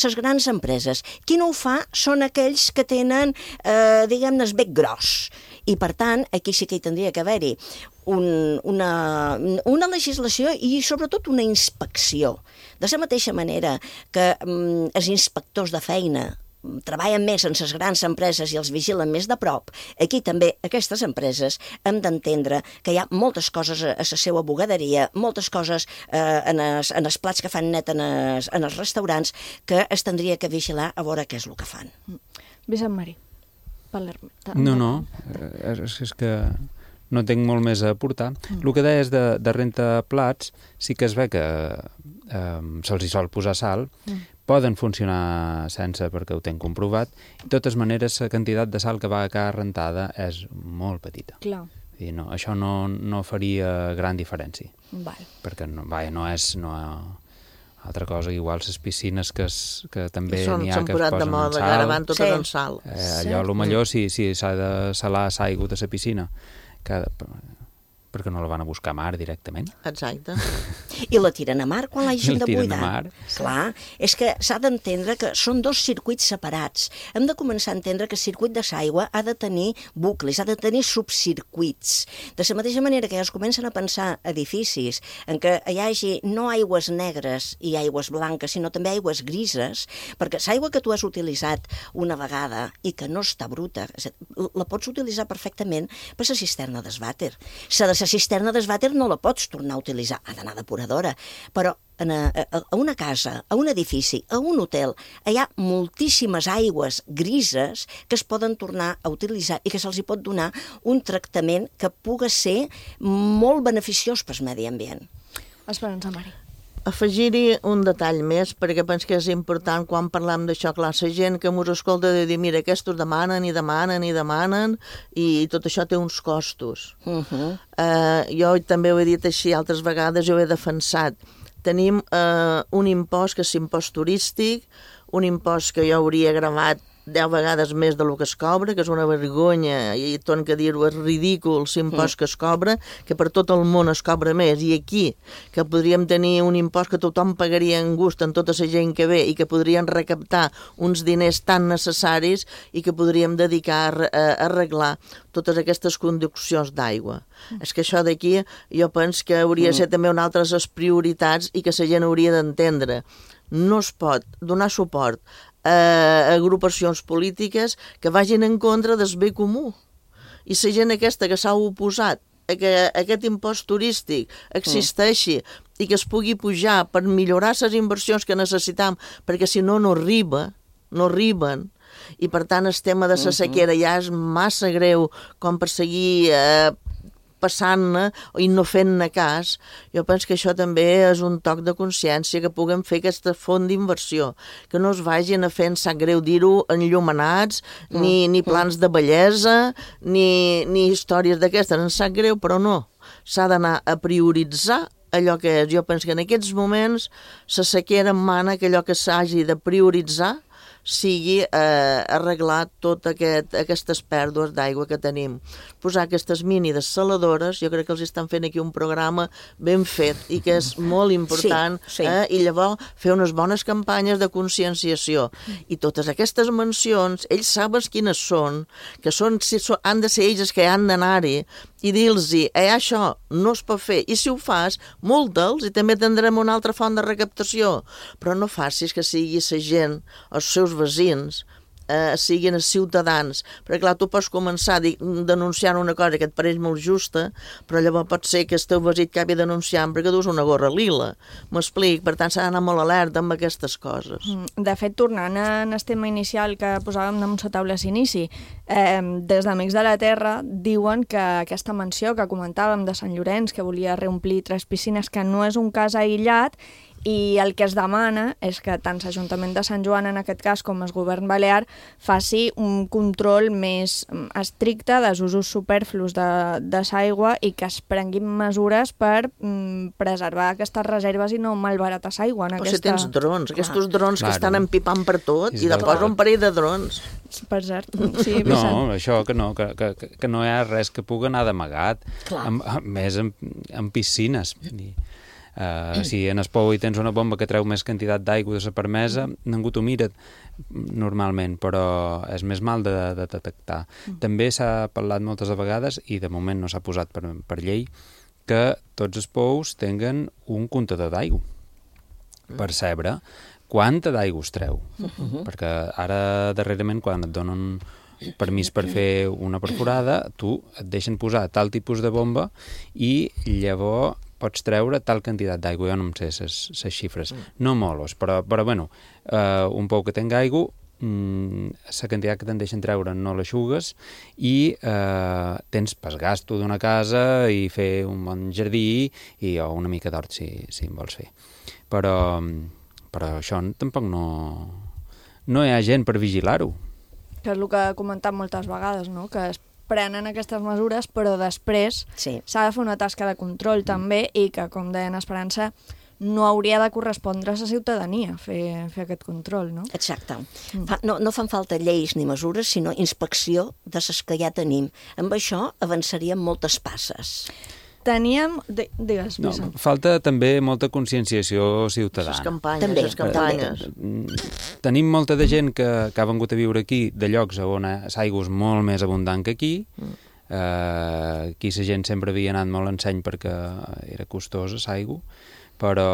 les grans empreses. Qui no ho fa són aquells que tenen, eh, diguem-ne, el bec gros. I, per tant, aquí sí que hi tindria que haver-hi un, una, una legislació i, sobretot, una inspecció. De la mateixa manera que mm, els inspectors de feina treballen més en les grans empreses i els vigilen més de prop, aquí també aquestes empreses hem d'entendre que hi ha moltes coses a la seva bugaderia, moltes coses eh, en, els, en els plats que fan net en els, en els restaurants, que es tindria que vigilar a veure què és el que fan. Vicent Marí. No, no, és, és que no tinc molt més a aportar. Mm. El que deies de, de renta plats, sí que es ve que eh, se'ls hi sol posar sal, mm. poden funcionar sense perquè ho tenc comprovat. De totes maneres, la quantitat de sal que va a cada rentada és molt petita. Clar. I no, això no, no faria gran diferència. Val. Perquè no, vaja, no és... No, altra cosa, igual les piscines que, es, que també n'hi ha que es posen en sal. Ara van totes sí. en sal. Eh, allò, sí. Millor, si, si s'ha de salar l'aigua de la piscina, que, perquè no la van a buscar a mar directament. Exacte. I la tiren a mar quan l'hagin de buidar. I la tiren a mar. Clar, és que s'ha d'entendre que són dos circuits separats. Hem de començar a entendre que el circuit de l'aigua ha de tenir bucles, ha de tenir subcircuits. De la mateixa manera que ja es comencen a pensar edificis en què hi hagi no aigües negres i aigües blanques, sinó també aigües grises, perquè l'aigua que tu has utilitzat una vegada i que no està bruta, la pots utilitzar perfectament per la cisterna d'esvàter. S'ha de la cisterna d'esvàter no la pots tornar a utilitzar, ha d'anar depuradora, però en a, a, a una casa, a un edifici, a un hotel, hi ha moltíssimes aigües grises que es poden tornar a utilitzar i que se'ls hi pot donar un tractament que pugui ser molt beneficiós per al medi ambient. Esperança Mari. Afegir-hi un detall més, perquè penso que és important quan parlam d'això, clar, la gent que mos escolta de dir, mira, aquests demanen i demanen i demanen, i tot això té uns costos. Uh -huh. uh, jo també ho he dit així altres vegades, jo ho he defensat. Tenim uh, un impost que és l'impost turístic, un impost que jo hauria gravat deu vegades més del que es cobra, que és una vergonya, i tot que dir-ho és ridícul l'impost mm. que es cobra, que per tot el món es cobra més, i aquí, que podríem tenir un impost que tothom pagaria en gust en tota la gent que ve i que podrien recaptar uns diners tan necessaris i que podríem dedicar a, a arreglar totes aquestes conduccions d'aigua. Mm. És que això d'aquí jo penso que hauria de ser mm. també una altra de les prioritats i que la gent hauria d'entendre. No es pot donar suport a agrupacions polítiques que vagin en contra del bé comú. I la gent aquesta que s'ha oposat a que aquest impost turístic existeixi mm. i que es pugui pujar per millorar les inversions que necessitam, perquè si no, no arriba, no arriben. I per tant el tema de la sequera ja és massa greu com per seguir eh, passant-ne i no fent-ne cas. Jo penso que això també és un toc de consciència, que puguem fer aquesta font d'inversió, que no es vagin a fer, en sap greu dir-ho, enllumenats, mm. ni, ni plans de bellesa, ni, ni històries d'aquestes, en sap greu, però no. S'ha d'anar a prioritzar allò que és. Jo penso que en aquests moments la sequera mana que allò que s'hagi de prioritzar sigui eh, arreglar totes aquest, aquestes pèrdues d'aigua que tenim. Posar aquestes mini dessaladores, jo crec que els estan fent aquí un programa ben fet i que és molt important, sí, sí. Eh? I llavors fer unes bones campanyes de conscienciació. I totes aquestes mencions, ells saben quines són, que són, si són, han de ser ells que han d'anar-hi, i dir-los-hi, eh, això no es pot fer, i si ho fas, multa'ls i també tindrem una altra font de recaptació, però no facis que sigui la gent, els seus veïns, eh, siguin els ciutadans, perquè clar, tu pots començar denunciant una cosa que et pareix molt justa, però llavors pot ser que el teu veí et acabi denunciant perquè dus una gorra lila, m'explic, per tant s'ha d'anar molt alerta amb aquestes coses. De fet, tornant en el tema inicial que posàvem damunt la taula a l'inici, eh, des d'Amics de la Terra diuen que aquesta menció que comentàvem de Sant Llorenç, que volia reomplir tres piscines, que no és un cas aïllat, i el que es demana és que tant l'Ajuntament de Sant Joan, en aquest cas, com el Govern Balear, faci un control més estricte dels usos superflus de, de l'aigua i que es prenguin mesures per mm, preservar aquestes reserves i no malbaratar l'aigua. Però aquesta... si tens drons, aquests drons claro. que estan empipant per tot, i de posa un parell de drons. Per cert, sí, no, això que no, que, que, que no hi ha res que pugui anar d'amagat, més en, en piscines. I... Uh, si en el pou hi tens una bomba que treu més quantitat d'aigua de la permesa, ningú t'ho mira normalment, però és més mal de, de detectar. Mm. També s'ha parlat moltes vegades, i de moment no s'ha posat per, per llei, que tots els pous tinguen un comptador d'aigua mm. per saber quanta d'aigua es treu. Uh-huh. Perquè ara, darrerament, quan et donen permís per fer una perforada, tu et deixen posar tal tipus de bomba i llavors pots treure tal quantitat d'aigua. Jo no em sé les xifres. Mm. No molos, però, però bueno, uh, un pou que tenga aigua, la quantitat que te'n deixen treure no l'eixugues i uh, tens pas gasto d'una casa i fer un bon jardí i o una mica d'hort si, si en vols fer. Però... però això tampoc no, no hi ha gent per vigilar-ho. Que és el que he comentat moltes vegades, no? Que es prenen aquestes mesures, però després s'ha sí. de fer una tasca de control mm. també, i que, com deia en Esperança, no hauria de correspondre a la ciutadania fer, fer aquest control, no? Exacte. Mm. Fa, no, no fan falta lleis ni mesures, sinó inspecció de les que ja tenim. Amb això avançaríem moltes passes. Teníem... Digues, no, falta també molta conscienciació ciutadana. Les campanyes, també, les campanyes. Tenim molta de gent que, que ha vengut a viure aquí de llocs on l'aigua és molt més abundant que aquí. Mm. Uh, aquí la gent sempre havia anat molt en seny perquè era costosa l'aigua, però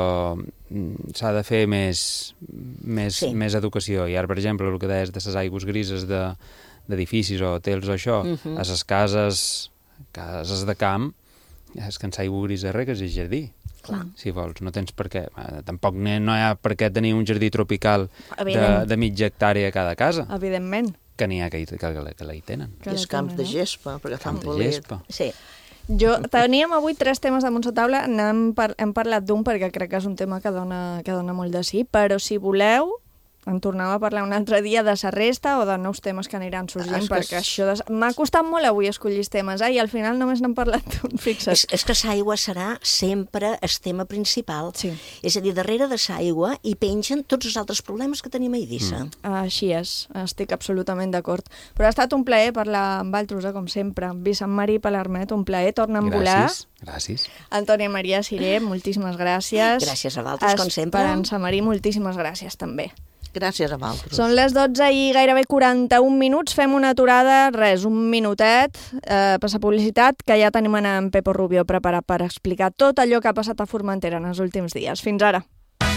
s'ha de fer més, més, sí. més educació. I ara, per exemple, el que deies de les aigües grises d'edificis o hotels o això, uh-huh. a les cases, cases de camp, és que en l'aigua grisa regues el jardí. Clar. Si vols, no tens per què. Tampoc no hi ha per què tenir un jardí tropical de, de mitja hectàrea a cada casa. Evidentment. Que n'hi ha que, que, que, que la hi tenen. I els camps de gespa, perquè fan polit. Sí. Jo, teníem avui tres temes damunt la taula, hem, par hem parlat d'un perquè crec que és un tema que dona, que dona molt de sí, però si voleu, en tornem a parlar un altre dia de la resta o de nous temes que aniran sorgint, es perquè es... això... De... M'ha costat molt avui escollir els temes, eh? I al final només n'hem parlat d'un, fixa't. És, és que l'aigua serà sempre el tema principal. Sí. És a dir, darrere de l'aigua hi pengen tots els altres problemes que tenim a Eivissa. Mm. Així és, estic absolutament d'acord. Però ha estat un plaer parlar amb altres, com sempre. Vicent Marí Palarmet, un plaer, torna a volar. Gràcies, gràcies. Antònia Maria Siré, moltíssimes gràcies. Gràcies a vosaltres, com sempre. Esperança Marí, moltíssimes gràcies també. Gràcies a vosaltres. Són les dotze i gairebé quaranta-un minuts. Fem una aturada, res, un minutet, eh, per la publicitat, que ja tenim en Pepo Rubio preparat per explicar tot allò que ha passat a Formentera en els últims dies. Fins ara.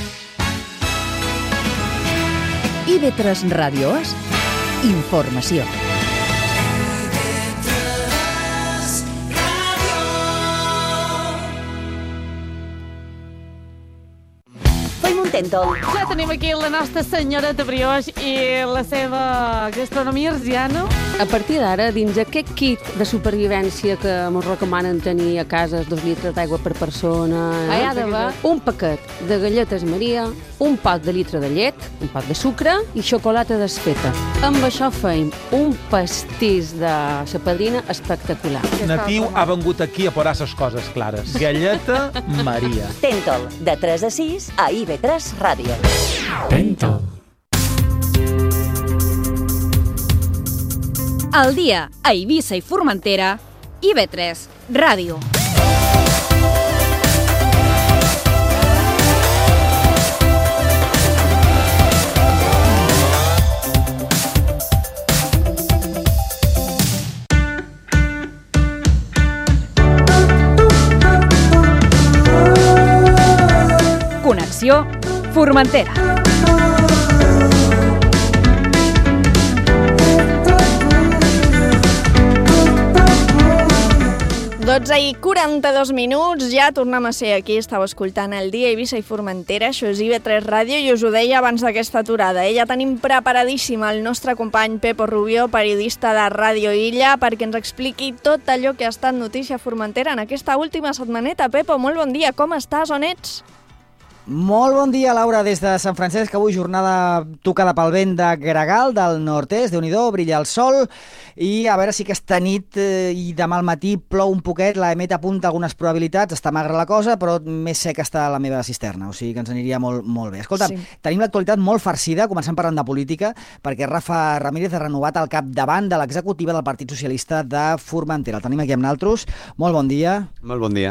I V tres Ràdio és informació. Ja tenim aquí la nostra senyoreta Brioix i la seva gastronomia arsiana. A partir d'ara, dins aquest kit de supervivència que ens recomanen tenir a casa, dos litres d'aigua per persona, hi ha d'haver un paquet de galletes Maria, un pot de litre de llet, un pot de sucre i xocolata desfeta. Amb això feim un pastís de sa padrina espectacular. Natiu ha vengut aquí a posar les coses clares. Galleta Maria. Tentol, de tres a sis a I V tres Ràdio. Tentol. Al dia a Eivissa i Formentera, I V tres Ràdio. Connexió Formentera. dotze i quaranta-dos minuts, ja tornem a ser aquí, estàu escoltant el dia Eivissa i Formentera, això és I V tres Ràdio, i us ho deia abans d'aquesta aturada, eh? Ja tenim preparadíssim el nostre company Pepo Rubio, periodista de Ràdio Illa, perquè ens expliqui tot allò que ha estat notícia a Formentera en aquesta última setmaneta. Pepo, molt bon dia, com estàs, on ets? Molt bon dia, Laura, des de Sant Francesc, avui jornada tocada pel vent de Gregal, del nord-est, Déu-n'hi-do, brilla el sol, i a veure si aquesta nit eh, i demà al matí plou un poquet, la emet apunta algunes probabilitats, està magra la cosa, però més seca està la meva cisterna, o sigui que ens aniria molt, molt bé. Escolta, sí. Tenim l'actualitat molt farcida, comencem parlant de política, perquè Rafa Ramírez ha renovat al capdavant de l'executiva del Partit Socialista de Formentera. El tenim aquí amb naltros. Molt bon dia. Molt bon dia.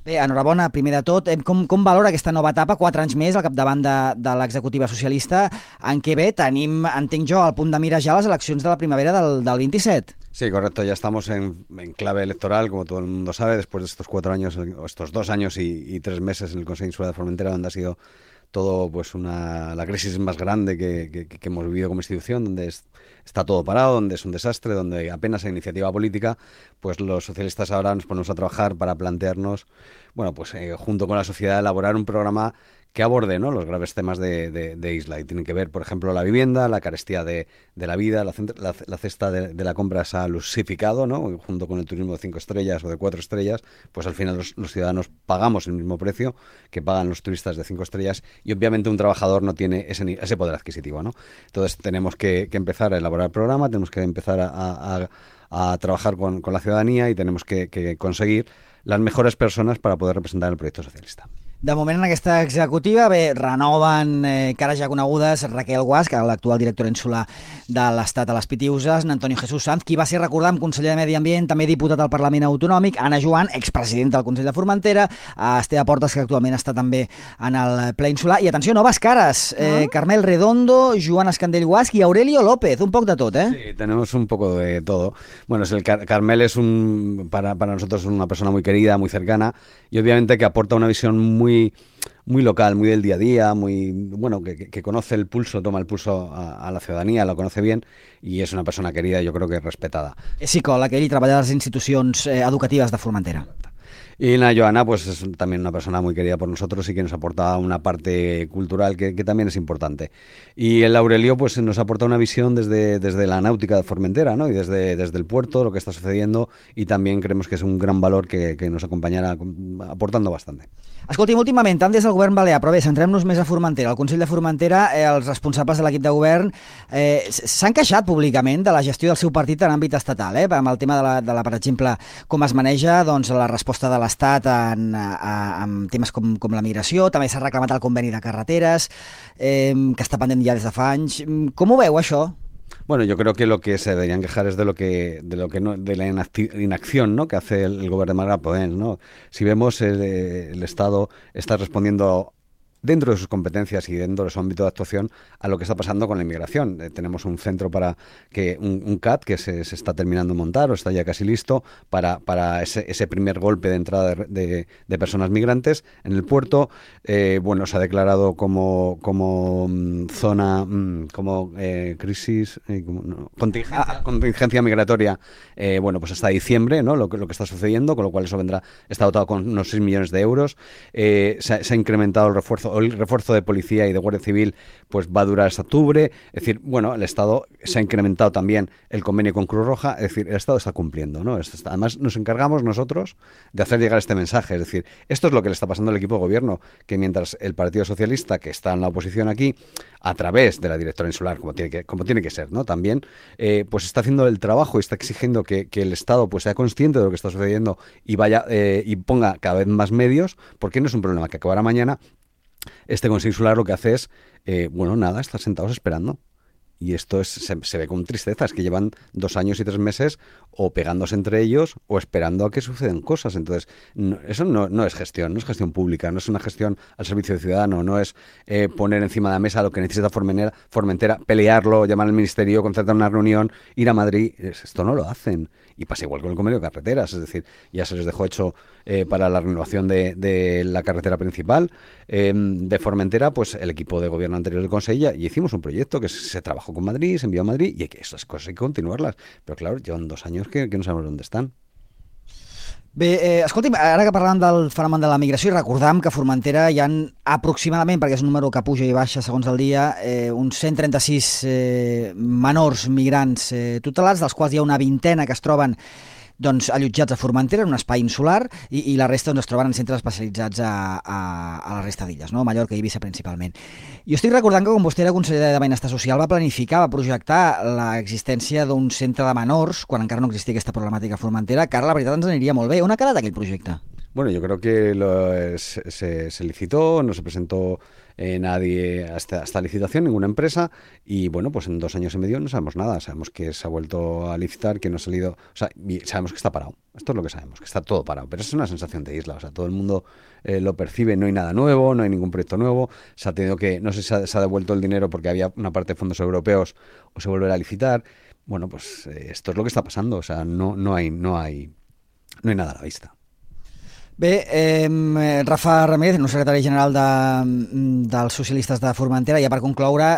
Bé, enhorabona, primer de tot. Com, com valora aquesta nova etapa, quatre anys més al capdavant de, de l'executiva socialista, en què bé tenim, entenc jo, al punt de mira ja les eleccions de la primavera del, del veintisiete? Sí, correcto. Ya estamos en, en clave electoral, como todo el mundo sabe, después de estos cuatro años, estos dos años y, y tres meses en el Consejo Insular de Formentera, donde ha sido todo, pues, una la crisis más grande que, que, que hemos vivido como institución, donde es, está todo parado, donde es un desastre, donde apenas hay iniciativa política. Pues los socialistas ahora nos ponemos a trabajar para plantearnos, bueno, pues eh, junto con la sociedad, elaborar un programa que aborde, ¿no?, los graves temas de, de, de Isla. Y tienen que ver, por ejemplo, la vivienda, la carestía de, de la vida, la, la, la cesta de, de la compra se ha lusificado, ¿no?, junto con el turismo de cinco estrellas o de cuatro estrellas, pues al final los, los ciudadanos pagamos el mismo precio que pagan los turistas de cinco estrellas, y obviamente un trabajador no tiene ese, ese poder adquisitivo, ¿no? Entonces tenemos que, que empezar a elaborar el programa, tenemos que empezar a, a, a trabajar con, con la ciudadanía, y tenemos que, que conseguir las mejores personas para poder representar el proyecto socialista. De moment, en aquesta executiva, bé, renoven eh, cares ja conegudes, Raquel Guasch, l'actual directora insular de l'Estat a les Pitiüses, Antonio Jesús Sanz, qui va ser, recordam, conseller de Medi Ambient, també diputat al Parlament Autonòmic, Anna Joan, expresident del Consell de Formentera, Esteve Portes, que actualment està també en el ple insular, i atenció, noves cares, eh, Carmel Redondo, Joan Escandell Guasch i Aurelio López, un poc de tot, ¿eh? Sí, tenemos un poco de todo. Bueno, es el Car Carmel es un, para, para nosotros una persona muy querida, muy cercana, y obviamente que aporta una visión muy muy muy local, muy del día a día, muy bueno, que, que conoce el pulso, toma el pulso a, a la ciudadanía, lo conoce bien, y es una persona querida, yo creo que respetada. És psicòleg, ell treballa a les institucions eh, educatives de Formentera. Y la Joana, pues es también una persona muy querida por nosotros y que nos aporta una parte cultural que, que también es importante. Y el Aurelio, pues nos aporta una visión desde, desde la náutica de Formentera, ¿no?, y desde, desde el puerto, lo que está sucediendo, y también creemos que es un gran valor que, que nos acompañará aportando bastante. Escolti'm, últimament, tant des del govern balear, però bé, centrem-nos més a Formentera. El Consell de Formentera, eh, els responsables de l'equip de govern, eh, s'han queixat públicament de la gestió del seu partit en àmbit estatal, eh, amb el tema de la, de la, per exemple, com es maneja, doncs, la resposta de l'Estat en, en temes com, com la migració. També s'ha reclamat el conveni de carreteres, eh, que està pendent ja des de fa anys. Com ho veu, això? Bueno, yo creo que lo que se deberían quejar es de lo que de lo que no, de la inacción, ¿no?, que hace el, el gobierno de Marga Podens, ¿no? Si vemos el, el Estado está respondiendo dentro de sus competencias y dentro de su ámbito de actuación a lo que está pasando con la inmigración. Eh, tenemos un centro para que un, un C A T que se, se está terminando de montar o está ya casi listo para, para ese, ese primer golpe de entrada de, de, de personas migrantes en el puerto. Eh, bueno, se ha declarado como, como mm, zona, mm, como eh, crisis, eh, como, no, contingencia, contingencia migratoria, eh, bueno, pues hasta diciembre, ¿no?, lo que, lo que está sucediendo, con lo cual eso vendrá, está dotado con unos seis millones de euros. Eh, se, se ha incrementado el refuerzo el refuerzo de policía y de Guardia Civil, pues va a durar hasta octubre. Es decir, bueno, el Estado se ha incrementado también el convenio con Cruz Roja. Es decir, el Estado está cumpliendo, ¿no? Esto está, además, nos encargamos nosotros de hacer llegar este mensaje. Es decir, esto es lo que le está pasando al equipo de gobierno, que mientras el Partido Socialista, que está en la oposición aquí, a través de la directora insular, como tiene que, como tiene que ser, ¿no?, también, eh, pues está haciendo el trabajo y está exigiendo que, que el Estado, pues, sea consciente de lo que está sucediendo y vaya eh, y ponga cada vez más medios, porque no es un problema que acabará mañana. Este Consejo Insular lo que hace es, eh, bueno, nada, estar sentados esperando. Y esto es, se, se ve con tristeza, es que llevan dos años y tres meses o pegándose entre ellos o esperando a que sucedan cosas. Entonces, no, eso no, no es gestión, no es gestión pública, no es una gestión al servicio del ciudadano, no es eh, poner encima de la mesa lo que necesita Formentera, Formentera, pelearlo, llamar al ministerio, concertar una reunión, ir a Madrid. Esto no lo hacen. Y pasa igual con el convenio de carreteras, es decir, ya se les dejó hecho eh, para la renovación de, de la carretera principal eh, de Formentera, pues el equipo de gobierno anterior del Consejo, y hicimos un proyecto que se trabajó con Madrid, se envió a Madrid, y hay que esas cosas hay que continuarlas. Pero claro, llevan dos años que, que no sabemos dónde están. Bé, eh, escolti'm, ara que parlàvem del fenomen de la migració, recordam que a Formentera hi ha aproximadament, perquè és un número que puja i baixa segons el dia, eh, uns cent trenta-sis eh, menors migrants eh, tutelats, dels quals hi ha una vintena que es troben doncs, allotjats a Formentera, en un espai insular, i, i la resta doncs, es troben en centres especialitzats a, a, a la resta d'illes, no? Mallorca i Eivissa principalment. Jo estic recordant que quan vostè era conseller de Benestar Social va planificar, va projectar l'existència d'un centre de menors, quan encara no existia aquesta problemàtica a Formentera, que ara la veritat ens aniria molt bé. On ha quedat aquell projecte? Bueno, yo creo que lo, se, se, se licitó, no se presentó eh, nadie a esta, a esta licitación, ninguna empresa, y bueno, pues en dos años y medio no sabemos nada. Sabemos que se ha vuelto a licitar, que no ha salido, o sea, sabemos que está parado. Esto es lo que sabemos, que está todo parado, pero es una sensación de isla, o sea, todo el mundo eh, lo percibe, no hay nada nuevo, no hay ningún proyecto nuevo, se ha tenido que, no sé si se ha, se ha devuelto el dinero porque había una parte de fondos europeos o se volverá a licitar. Bueno, pues eh, esto es lo que está pasando, o sea, no, no hay, no hay, no hay nada a la vista. Bé, eh, Rafa Ramírez, el secretari general de, dels socialistes de Formentera, ja per concloure,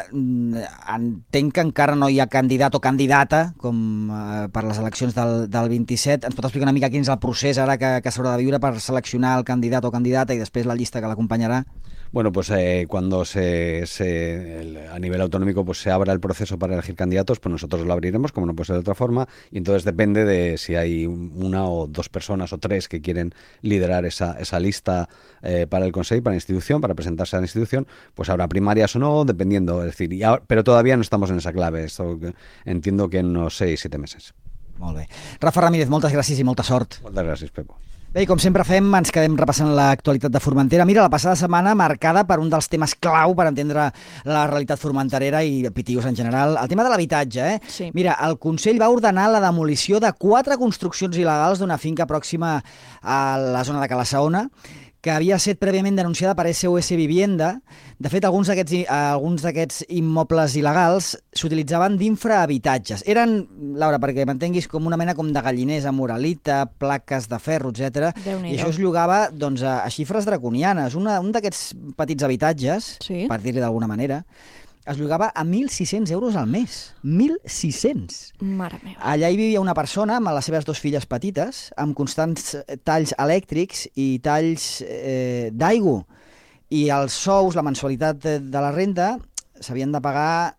entenc que encara no hi ha candidat o candidata com eh, per les eleccions del, del vint-i-set. Ens pot explicar una mica quin és el procés ara que, que s'haurà de viure per seleccionar el candidat o candidata i després la llista que l'acompanyarà? Bueno, pues eh, cuando se, se el, a nivel autonómico pues se abra el proceso para elegir candidatos, pues nosotros lo abriremos, como no puede ser de otra forma, y entonces depende de si hay una o dos personas o tres que quieren liderar esa, esa lista eh, para el Consejo, para la institución, para presentarse a la institución, pues habrá primarias o no, dependiendo, es decir, y ahora, pero todavía no estamos en esa clave, esto entiendo que en unos seis, siete meses. Molt bé. Rafa Ramírez, moltes gràcies i molta sort. Moltes gràcies, Pepo. Bé, i com sempre fem, ens quedem repassant l'actualitat de Formentera. Mira, la passada setmana marcada per un dels temes clau per entendre la realitat formenterera i pitius en general, el tema de l'habitatge, eh? Sí. Mira, el Consell va ordenar la demolició de quatre construccions il·legals d'una finca pròxima a la zona de Cala-saona, que havia estat prèviament denunciada per S O S Vivienda. De fet, alguns d'aquests alguns d'aquests immobles il·legals s'utilitzaven d'infrahabitatges. Eren, Laura, perquè m'entenguis, com una mena com de galliners amb muralita, plaques de ferro, etcètera. I això es llogava doncs, a, a xifres draconianes. Una, un d'aquests petits habitatges, sí, per dir-li d'alguna manera, es llogava a mil sis-cents euros al mes. mil sis-cents! Mare meva. Allà hi vivia una persona amb les seves dues filles petites, amb constants talls elèctrics i talls eh, d'aigua. I els sous, la mensualitat de, de la renda, s'havien de pagar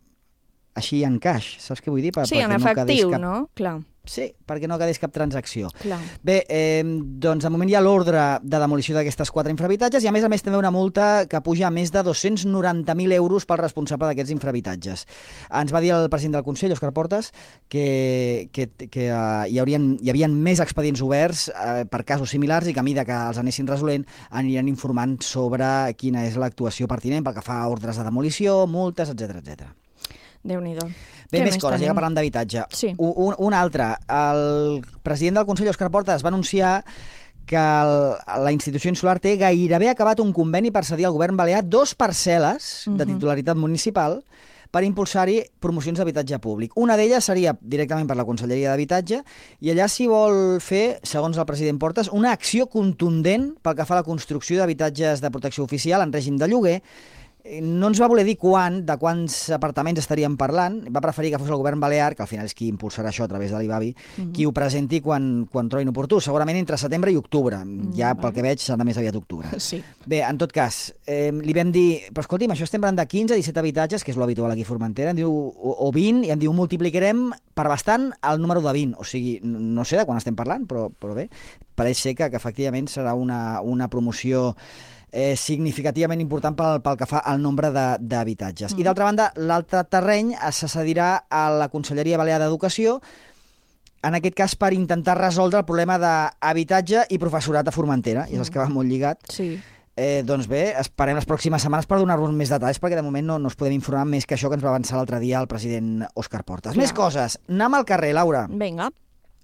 així en cash. Saps què vull dir? Per, sí, en efectiu, cap... no? Clar. Sí, perquè no quedés cap transacció. Clar. Bé, eh, doncs de moment hi ha l'ordre de demolició d'aquestes quatre infrahabitatges i a més a més també una multa que puja a més de dos-cents noranta mil euros pel responsable d'aquests infrahabitatges. Ens va dir el president del Consell, Òscar Portas, que, que, que uh, hi, haurien, hi havien més expedients oberts uh, per casos similars i que a mida que els anessin resolent aniran informant sobre quina és l'actuació pertinent pel que fa a ordres de demolició, multes, etcètera, etcètera. Déu-n'hi-do. Bé, més coses, ja parlant d'habitatge. Sí. Un, un altre. El president del Consell, Òscar Portas, va anunciar que el, la institució insular té gairebé acabat un conveni per cedir al govern balear dos parcel·les uh-huh. de titularitat municipal per impulsar-hi promocions d'habitatge públic. Una d'elles seria directament per la Conselleria d'Habitatge i allà s'hi vol fer, segons el president Portas, una acció contundent pel que fa a la construcció d'habitatges de protecció oficial en règim de lloguer. No ens va voler dir quan, de quants apartaments estaríem parlant, va preferir que fos el govern balear, que al final és qui impulsarà això a través de l'I B A B I, mm-hmm. qui ho presenti quan, quan trobi oportú, segurament entre setembre i octubre. Mm-hmm. Ja pel que veig serà més aviat octubre. Sí. Bé, en tot cas, eh, li vam dir, però escolti'm, això estem parlant de quinze a disset habitatges, que és l'habitual aquí a Formentera, em diu, o, o vint, i em diu, multiplicarem per bastant el número de vint. O sigui, no sé de quan estem parlant, però, però bé, pareix ser que, que efectivament serà una, una promoció Eh, significativament important pel, pel que fa al nombre d'habitatges. Mm. I d'altra banda, l'altre terreny se cedirà a la Conselleria Balear d'Educació, en aquest cas per intentar resoldre el problema d'habitatge i professorat a Formentera, mm. i és que va molt lligat. Sí. Eh, doncs bé, esperem les pròximes setmanes per donar-vos més detalls, perquè de moment no, no us podem informar més que això que ens va avançar l'altre dia el president Òscar Portas. Clar. Més coses. Anem al carrer, Laura. Vinga.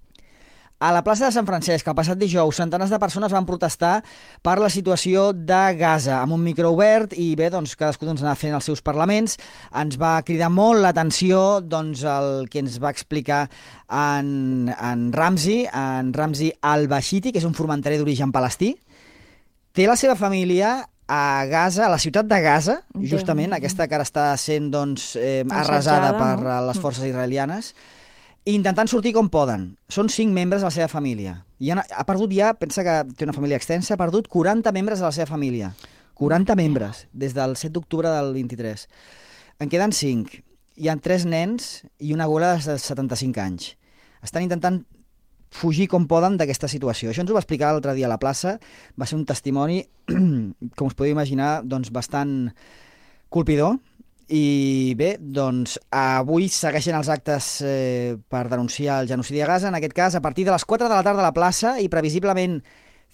A la plaça de Sant Francesc, el passat dijous, centenars de persones van protestar per la situació de Gaza, amb un micro obert, i bé, doncs, cadascú doncs, anava fent els seus parlaments. Ens va cridar molt l'atenció doncs, el que ens va explicar en, en Ramzi, en Ramzi Al-Bashiti, que és un formenterer d'origen palestí. Té la seva família a Gaza, a la ciutat de Gaza, justament, Déu. Aquesta que ara està sent doncs, eh, arrasada per no? les forces israelianes, intentant sortir com poden. Són cinc membres de la seva família. I ha, ha perdut ja, pensa que té una família extensa, ha perdut quaranta membres de la seva família. quaranta membres, des del set d'octubre del vint-i-tres. En queden cinc. Hi ha tres nens i una abuela de setanta-cinc anys. Estan intentant fugir com poden d'aquesta situació. Això ens ho va explicar l'altre dia a la plaça. Va ser un testimoni, com us podeu imaginar, doncs bastant colpidor. I bé, doncs avui segueixen els actes eh, per denunciar el genocidi a Gaza, en aquest cas a partir de les quatre de la tarda a la plaça i previsiblement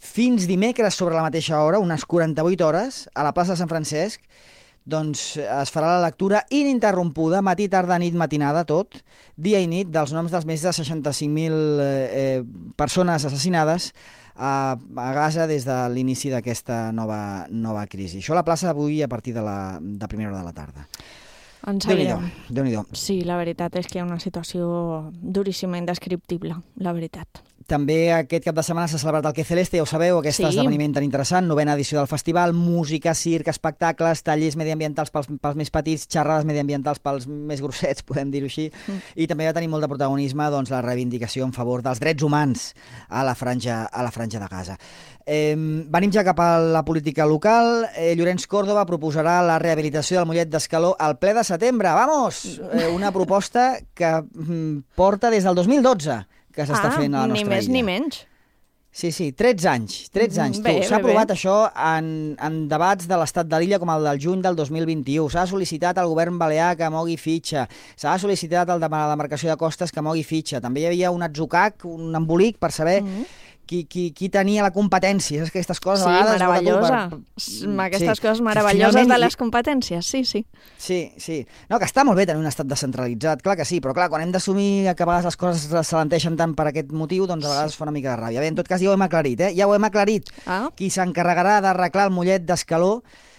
fins dimecres sobre la mateixa hora, unes quaranta-vuit hores, a la plaça de Sant Francesc, doncs es farà la lectura ininterrompuda, matí, tarda, nit, matinada, tot, dia i nit, dels noms dels més de seixanta-cinc mil eh, persones assassinades a, a Gaza des de l'inici d'aquesta nova, nova crisi. Això a la plaça avui a partir de la de primera hora de la tarda. Déu-n'hi-do. Déu-n'hi-do. Sí, la veritat és que hi ha una situació duríssima, indescriptible, la veritat. També aquest cap de setmana s'ha celebrat el Que Celeste, ja ho sabeu, aquest Sí. esdeveniment tan interessant, novena edició del festival, música, circ, espectacles, tallers mediambientals pels, pels més petits, xerrades mediambientals pels més grossets, podem dir-ho així, mm. i també va tenir molt de protagonisme doncs, la reivindicació en favor dels drets humans a la franja, a la franja de Gaza. Eh, venim ja cap a la política local. Eh, Llorenç Córdoba proposarà la rehabilitació del Mollet d'Escaló al ple de setembre. Vamos! Eh, una proposta que mm, porta des del dos mil dotze que s'està ah, fent a la nostra ni més illa. ni menys. Sí, sí, tretze anys, tretze anys. Bé, S'ha bé, aprovat bé. això en, en debats de l'estat de l'illa com el del juny del dos mil vint-i-u. S'ha sol·licitat al govern balear que mogui fitxa. S'ha sol·licitat al de la demarcació de costes que mogui fitxa. També hi havia un atzucac, un embolic per saber mm -hmm. qui, qui, qui tenia la competència. És que aquestes coses Sí, a vegades... meravellosa. Per... Aquestes sí. coses meravelloses Finalment, de les competències, sí, sí. Sí, sí. No, que està molt bé tenir un estat descentralitzat, clar que sí, però clar, quan hem d'assumir que a vegades les coses s'alenteixen tant per aquest motiu, doncs a vegades fa una mica de ràbia. Bé, en tot cas ja ho hem aclarit, eh? Ja ho hem aclarit. Ah. Qui s'encarregarà d'arreglar el Mollet d'Escaló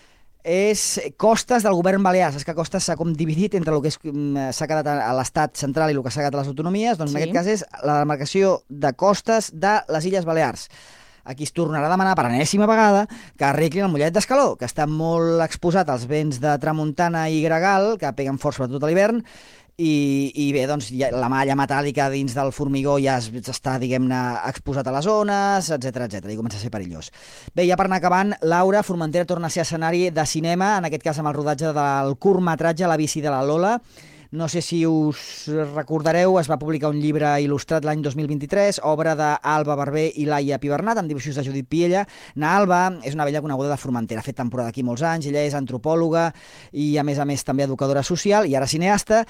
és Costes del govern balear. Saps que Costes s'ha com dividit entre el que s'ha quedat a l'estat central i el que s'ha quedat a les autonomies, doncs sí. En aquest cas és la demarcació de Costes de les Illes Balears. Aquí es tornarà a demanar per enèsima vegada que arreglin el Mollet d'Escaló, que està molt exposat als vents de tramuntana i gregal, que peguen fort sobretot a l'hivern, i, i bé, doncs ja, la malla metàl·lica dins del formigó ja es, està, diguem-ne, exposat a les ones, etcètera, etcètera, i comença a ser perillós. Bé, ja per anar acabant, Laura, Formentera torna a ser escenari de cinema, en aquest cas amb el rodatge del curtmetratge La bici de la Lola. No sé si us recordareu, es va publicar un llibre il·lustrat l'any dos mil vint-i-tres, obra d'Alba Barber i Laia Pibernat, amb dibuixos de Judit Piella. Na Alba és una vella coneguda de Formentera, ha fet temporada aquí molts anys, ella és antropòloga i, a més a més, també educadora social i ara cineasta,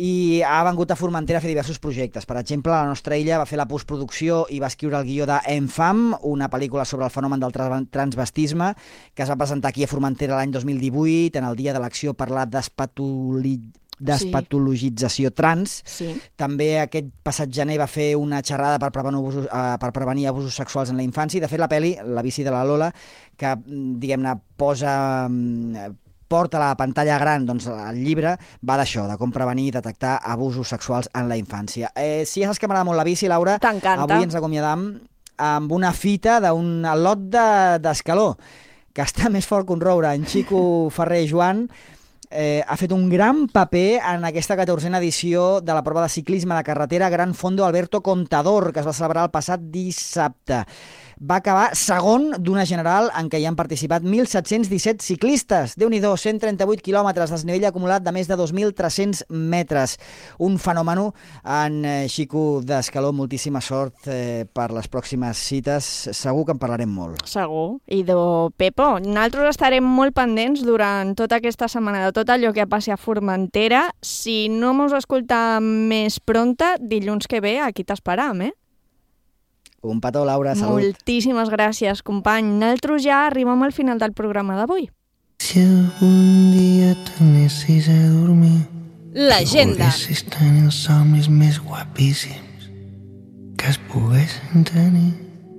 i ha vengut a Formentera a fer diversos projectes. Per exemple, a la nostra illa va fer la postproducció i va escriure el guió de Enfam, una pel·lícula sobre el fenomen del transvestisme, que es va presentar aquí a Formentera l'any dos mil divuit, en el Dia de l'Acció per la Despatolització despatologització trans. Sí. També aquest passat gener va fer una xerrada per prevenir abusos, uh, per prevenir abusos sexuals en la infància, i de fet la pel·li, La bici de la Lola, que diguem-ne posa porta a la pantalla gran, doncs el llibre va d'això, de com prevenir i detectar abusos sexuals en la infància. Eh, si ja saps que m'agrada molt la bici, Laura, avui ens acomiadam amb una fita d'un lot d'Escaló, que està més fort que un roure. En Xico Ferrer Joan Eh, ha fet un gran paper en aquesta catorzena edició de la prova de ciclisme de carretera Gran Fondo Alberto Contador, que es va celebrar el passat dissabte. Va acabar segon d'una general en què hi han participat mil set-cents disset ciclistes. Déu-n'hi-do, cent trenta-vuit quilòmetres, desnivell acumulat de més de dos mil tres-cents metres. Un fenomen. En Xico d'Escaló, moltíssima sort eh, per les pròximes cites. Segur que en parlarem molt. Segur. I de Pepo, nosaltres estarem molt pendents durant tota aquesta setmana de tot allò que passi a Formentera. Si no mos escoltam més pronta, dilluns que ve aquí t'esperam, eh? Un petó, Laura, salut. Moltíssimes gràcies, company. Nosaltres ja arribem al final del programa d'avui. Si algun dia t'anessis a dormir, l'agenda. Si volguessis tenir els somnis més guapíssims que es poguessin tenir,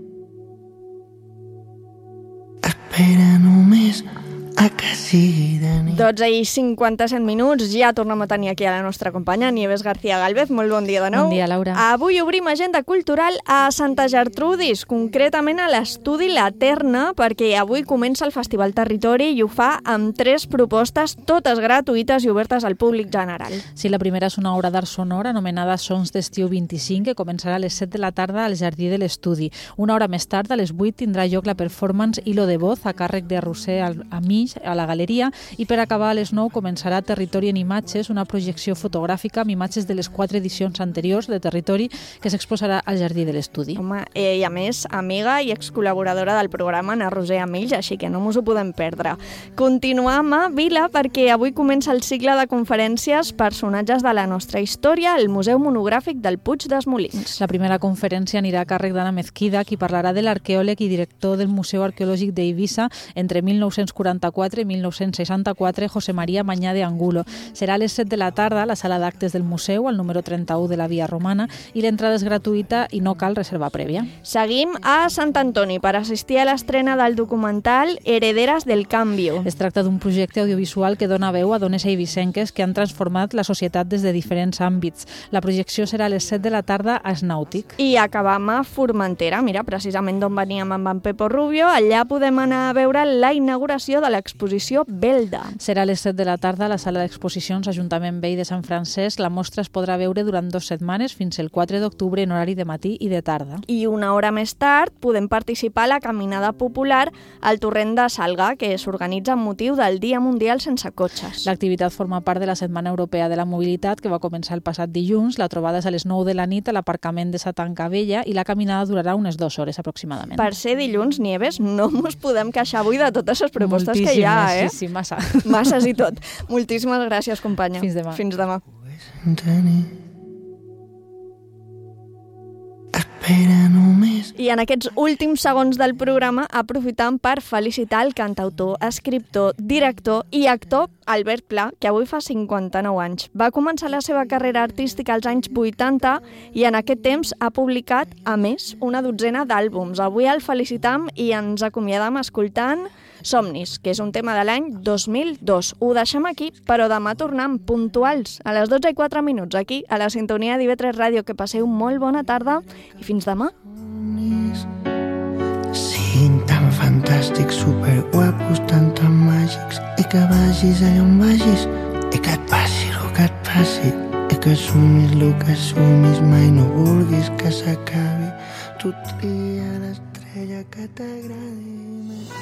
espera només a que sigui de nit. dotze i cinquanta-set minuts, ja tornem a tenir aquí a la nostra companya Nieves García Gálvez. Molt bon dia de nou. Bon dia, Laura. Avui obrim agenda cultural a Santa Gertrudis, concretament a l'estudi La Terna, perquè avui comença el Festival Territori i ho fa amb tres propostes, totes gratuïtes i obertes al públic general. Sí, la primera és una obra d'art sonora anomenada Sons d'Estiu vint-i-cinc, que començarà a les set de la tarda al Jardí de l'Estudi. Una hora més tard, a les vuit, tindrà lloc la performance Hilo de Voz, a càrrec de Roser Amix, mateix a la galeria i per acabar a les nou començarà Territori en Imatges, una projecció fotogràfica amb imatges de les quatre edicions anteriors de Territori que s'exposarà al Jardí de l'Estudi. Home, eh, i a més, amiga i excol·laboradora del programa, Ana Roser Amills, així que no mos ho podem perdre. Continuem a Vila perquè avui comença el cicle de conferències Personatges de la nostra història al Museu Monogràfic del Puig dels Molins. La primera conferència anirà a càrrec d'Anna Mezquida, qui parlarà de l'arqueòleg i director del Museu Arqueològic d'Eivissa entre mil nou-cents quaranta-quatre i mil nou-cents seixanta-quatre, José María Mañá de Angulo. Serà a les set de la tarda a la sala d'actes del museu, al número trenta-u de la Via Romana, i l'entrada és gratuïta i no cal reserva prèvia. Seguim a Sant Antoni per assistir a l'estrena del documental Herederas del Cambio. Es tracta d'un projecte audiovisual que dona veu a dones eivissenques que han transformat la societat des de diferents àmbits. La projecció serà a les set de la tarda a Snàutic. I acabam a Formentera, mira, precisament d'on veníem amb en Pepo Rubio, allà podem anar a veure la inauguració de l'exposició Belda. Serà a les set de la tarda a la sala d'exposicions Ajuntament Vell de Sant Francesc. La mostra es podrà veure durant dues setmanes fins el quatre d'octubre en horari de matí i de tarda. I una hora més tard podem participar a la caminada popular al torrent de Salga, que s'organitza amb motiu del Dia Mundial Sense Cotxes. L'activitat forma part de la Setmana Europea de la Mobilitat, que va començar el passat dilluns. La trobada és a les nou de la nit a l'aparcament de Sa Tancabella i la caminada durarà unes dues hores aproximadament. Per ser dilluns, Nieves, no ens podem queixar avui de totes les propostes que hi ha, eh? Sí, sí, massa. Masses i tot. Moltíssimes gràcies, companya. Fins demà. Fins demà. Espera només. I en aquests últims segons del programa aprofitam per felicitar el cantautor, escriptor, director i actor Albert Pla, que avui fa cinquanta-nou anys. Va començar la seva carrera artística als anys vuitanta i en aquest temps ha publicat, a més, una dotzena d'àlbums. Avui el felicitam i ens acomiadam escoltant Somnis, que és un tema de l'any dos mil dos. Ho deixem aquí, però demà tornem puntuals a les dotze i quatre minuts aquí, a la sintonia d'I V tres Ràdio. Que passeu molt bona tarda i fins demà. Siguin tan fantàstics, superguapos, tan tan màgics, i que vagis allà on vagis, i que et passi el que et passi, i que assumis el que assumis, mai no vulguis que s'acabi. Tu tria l'estrella que t'agradi.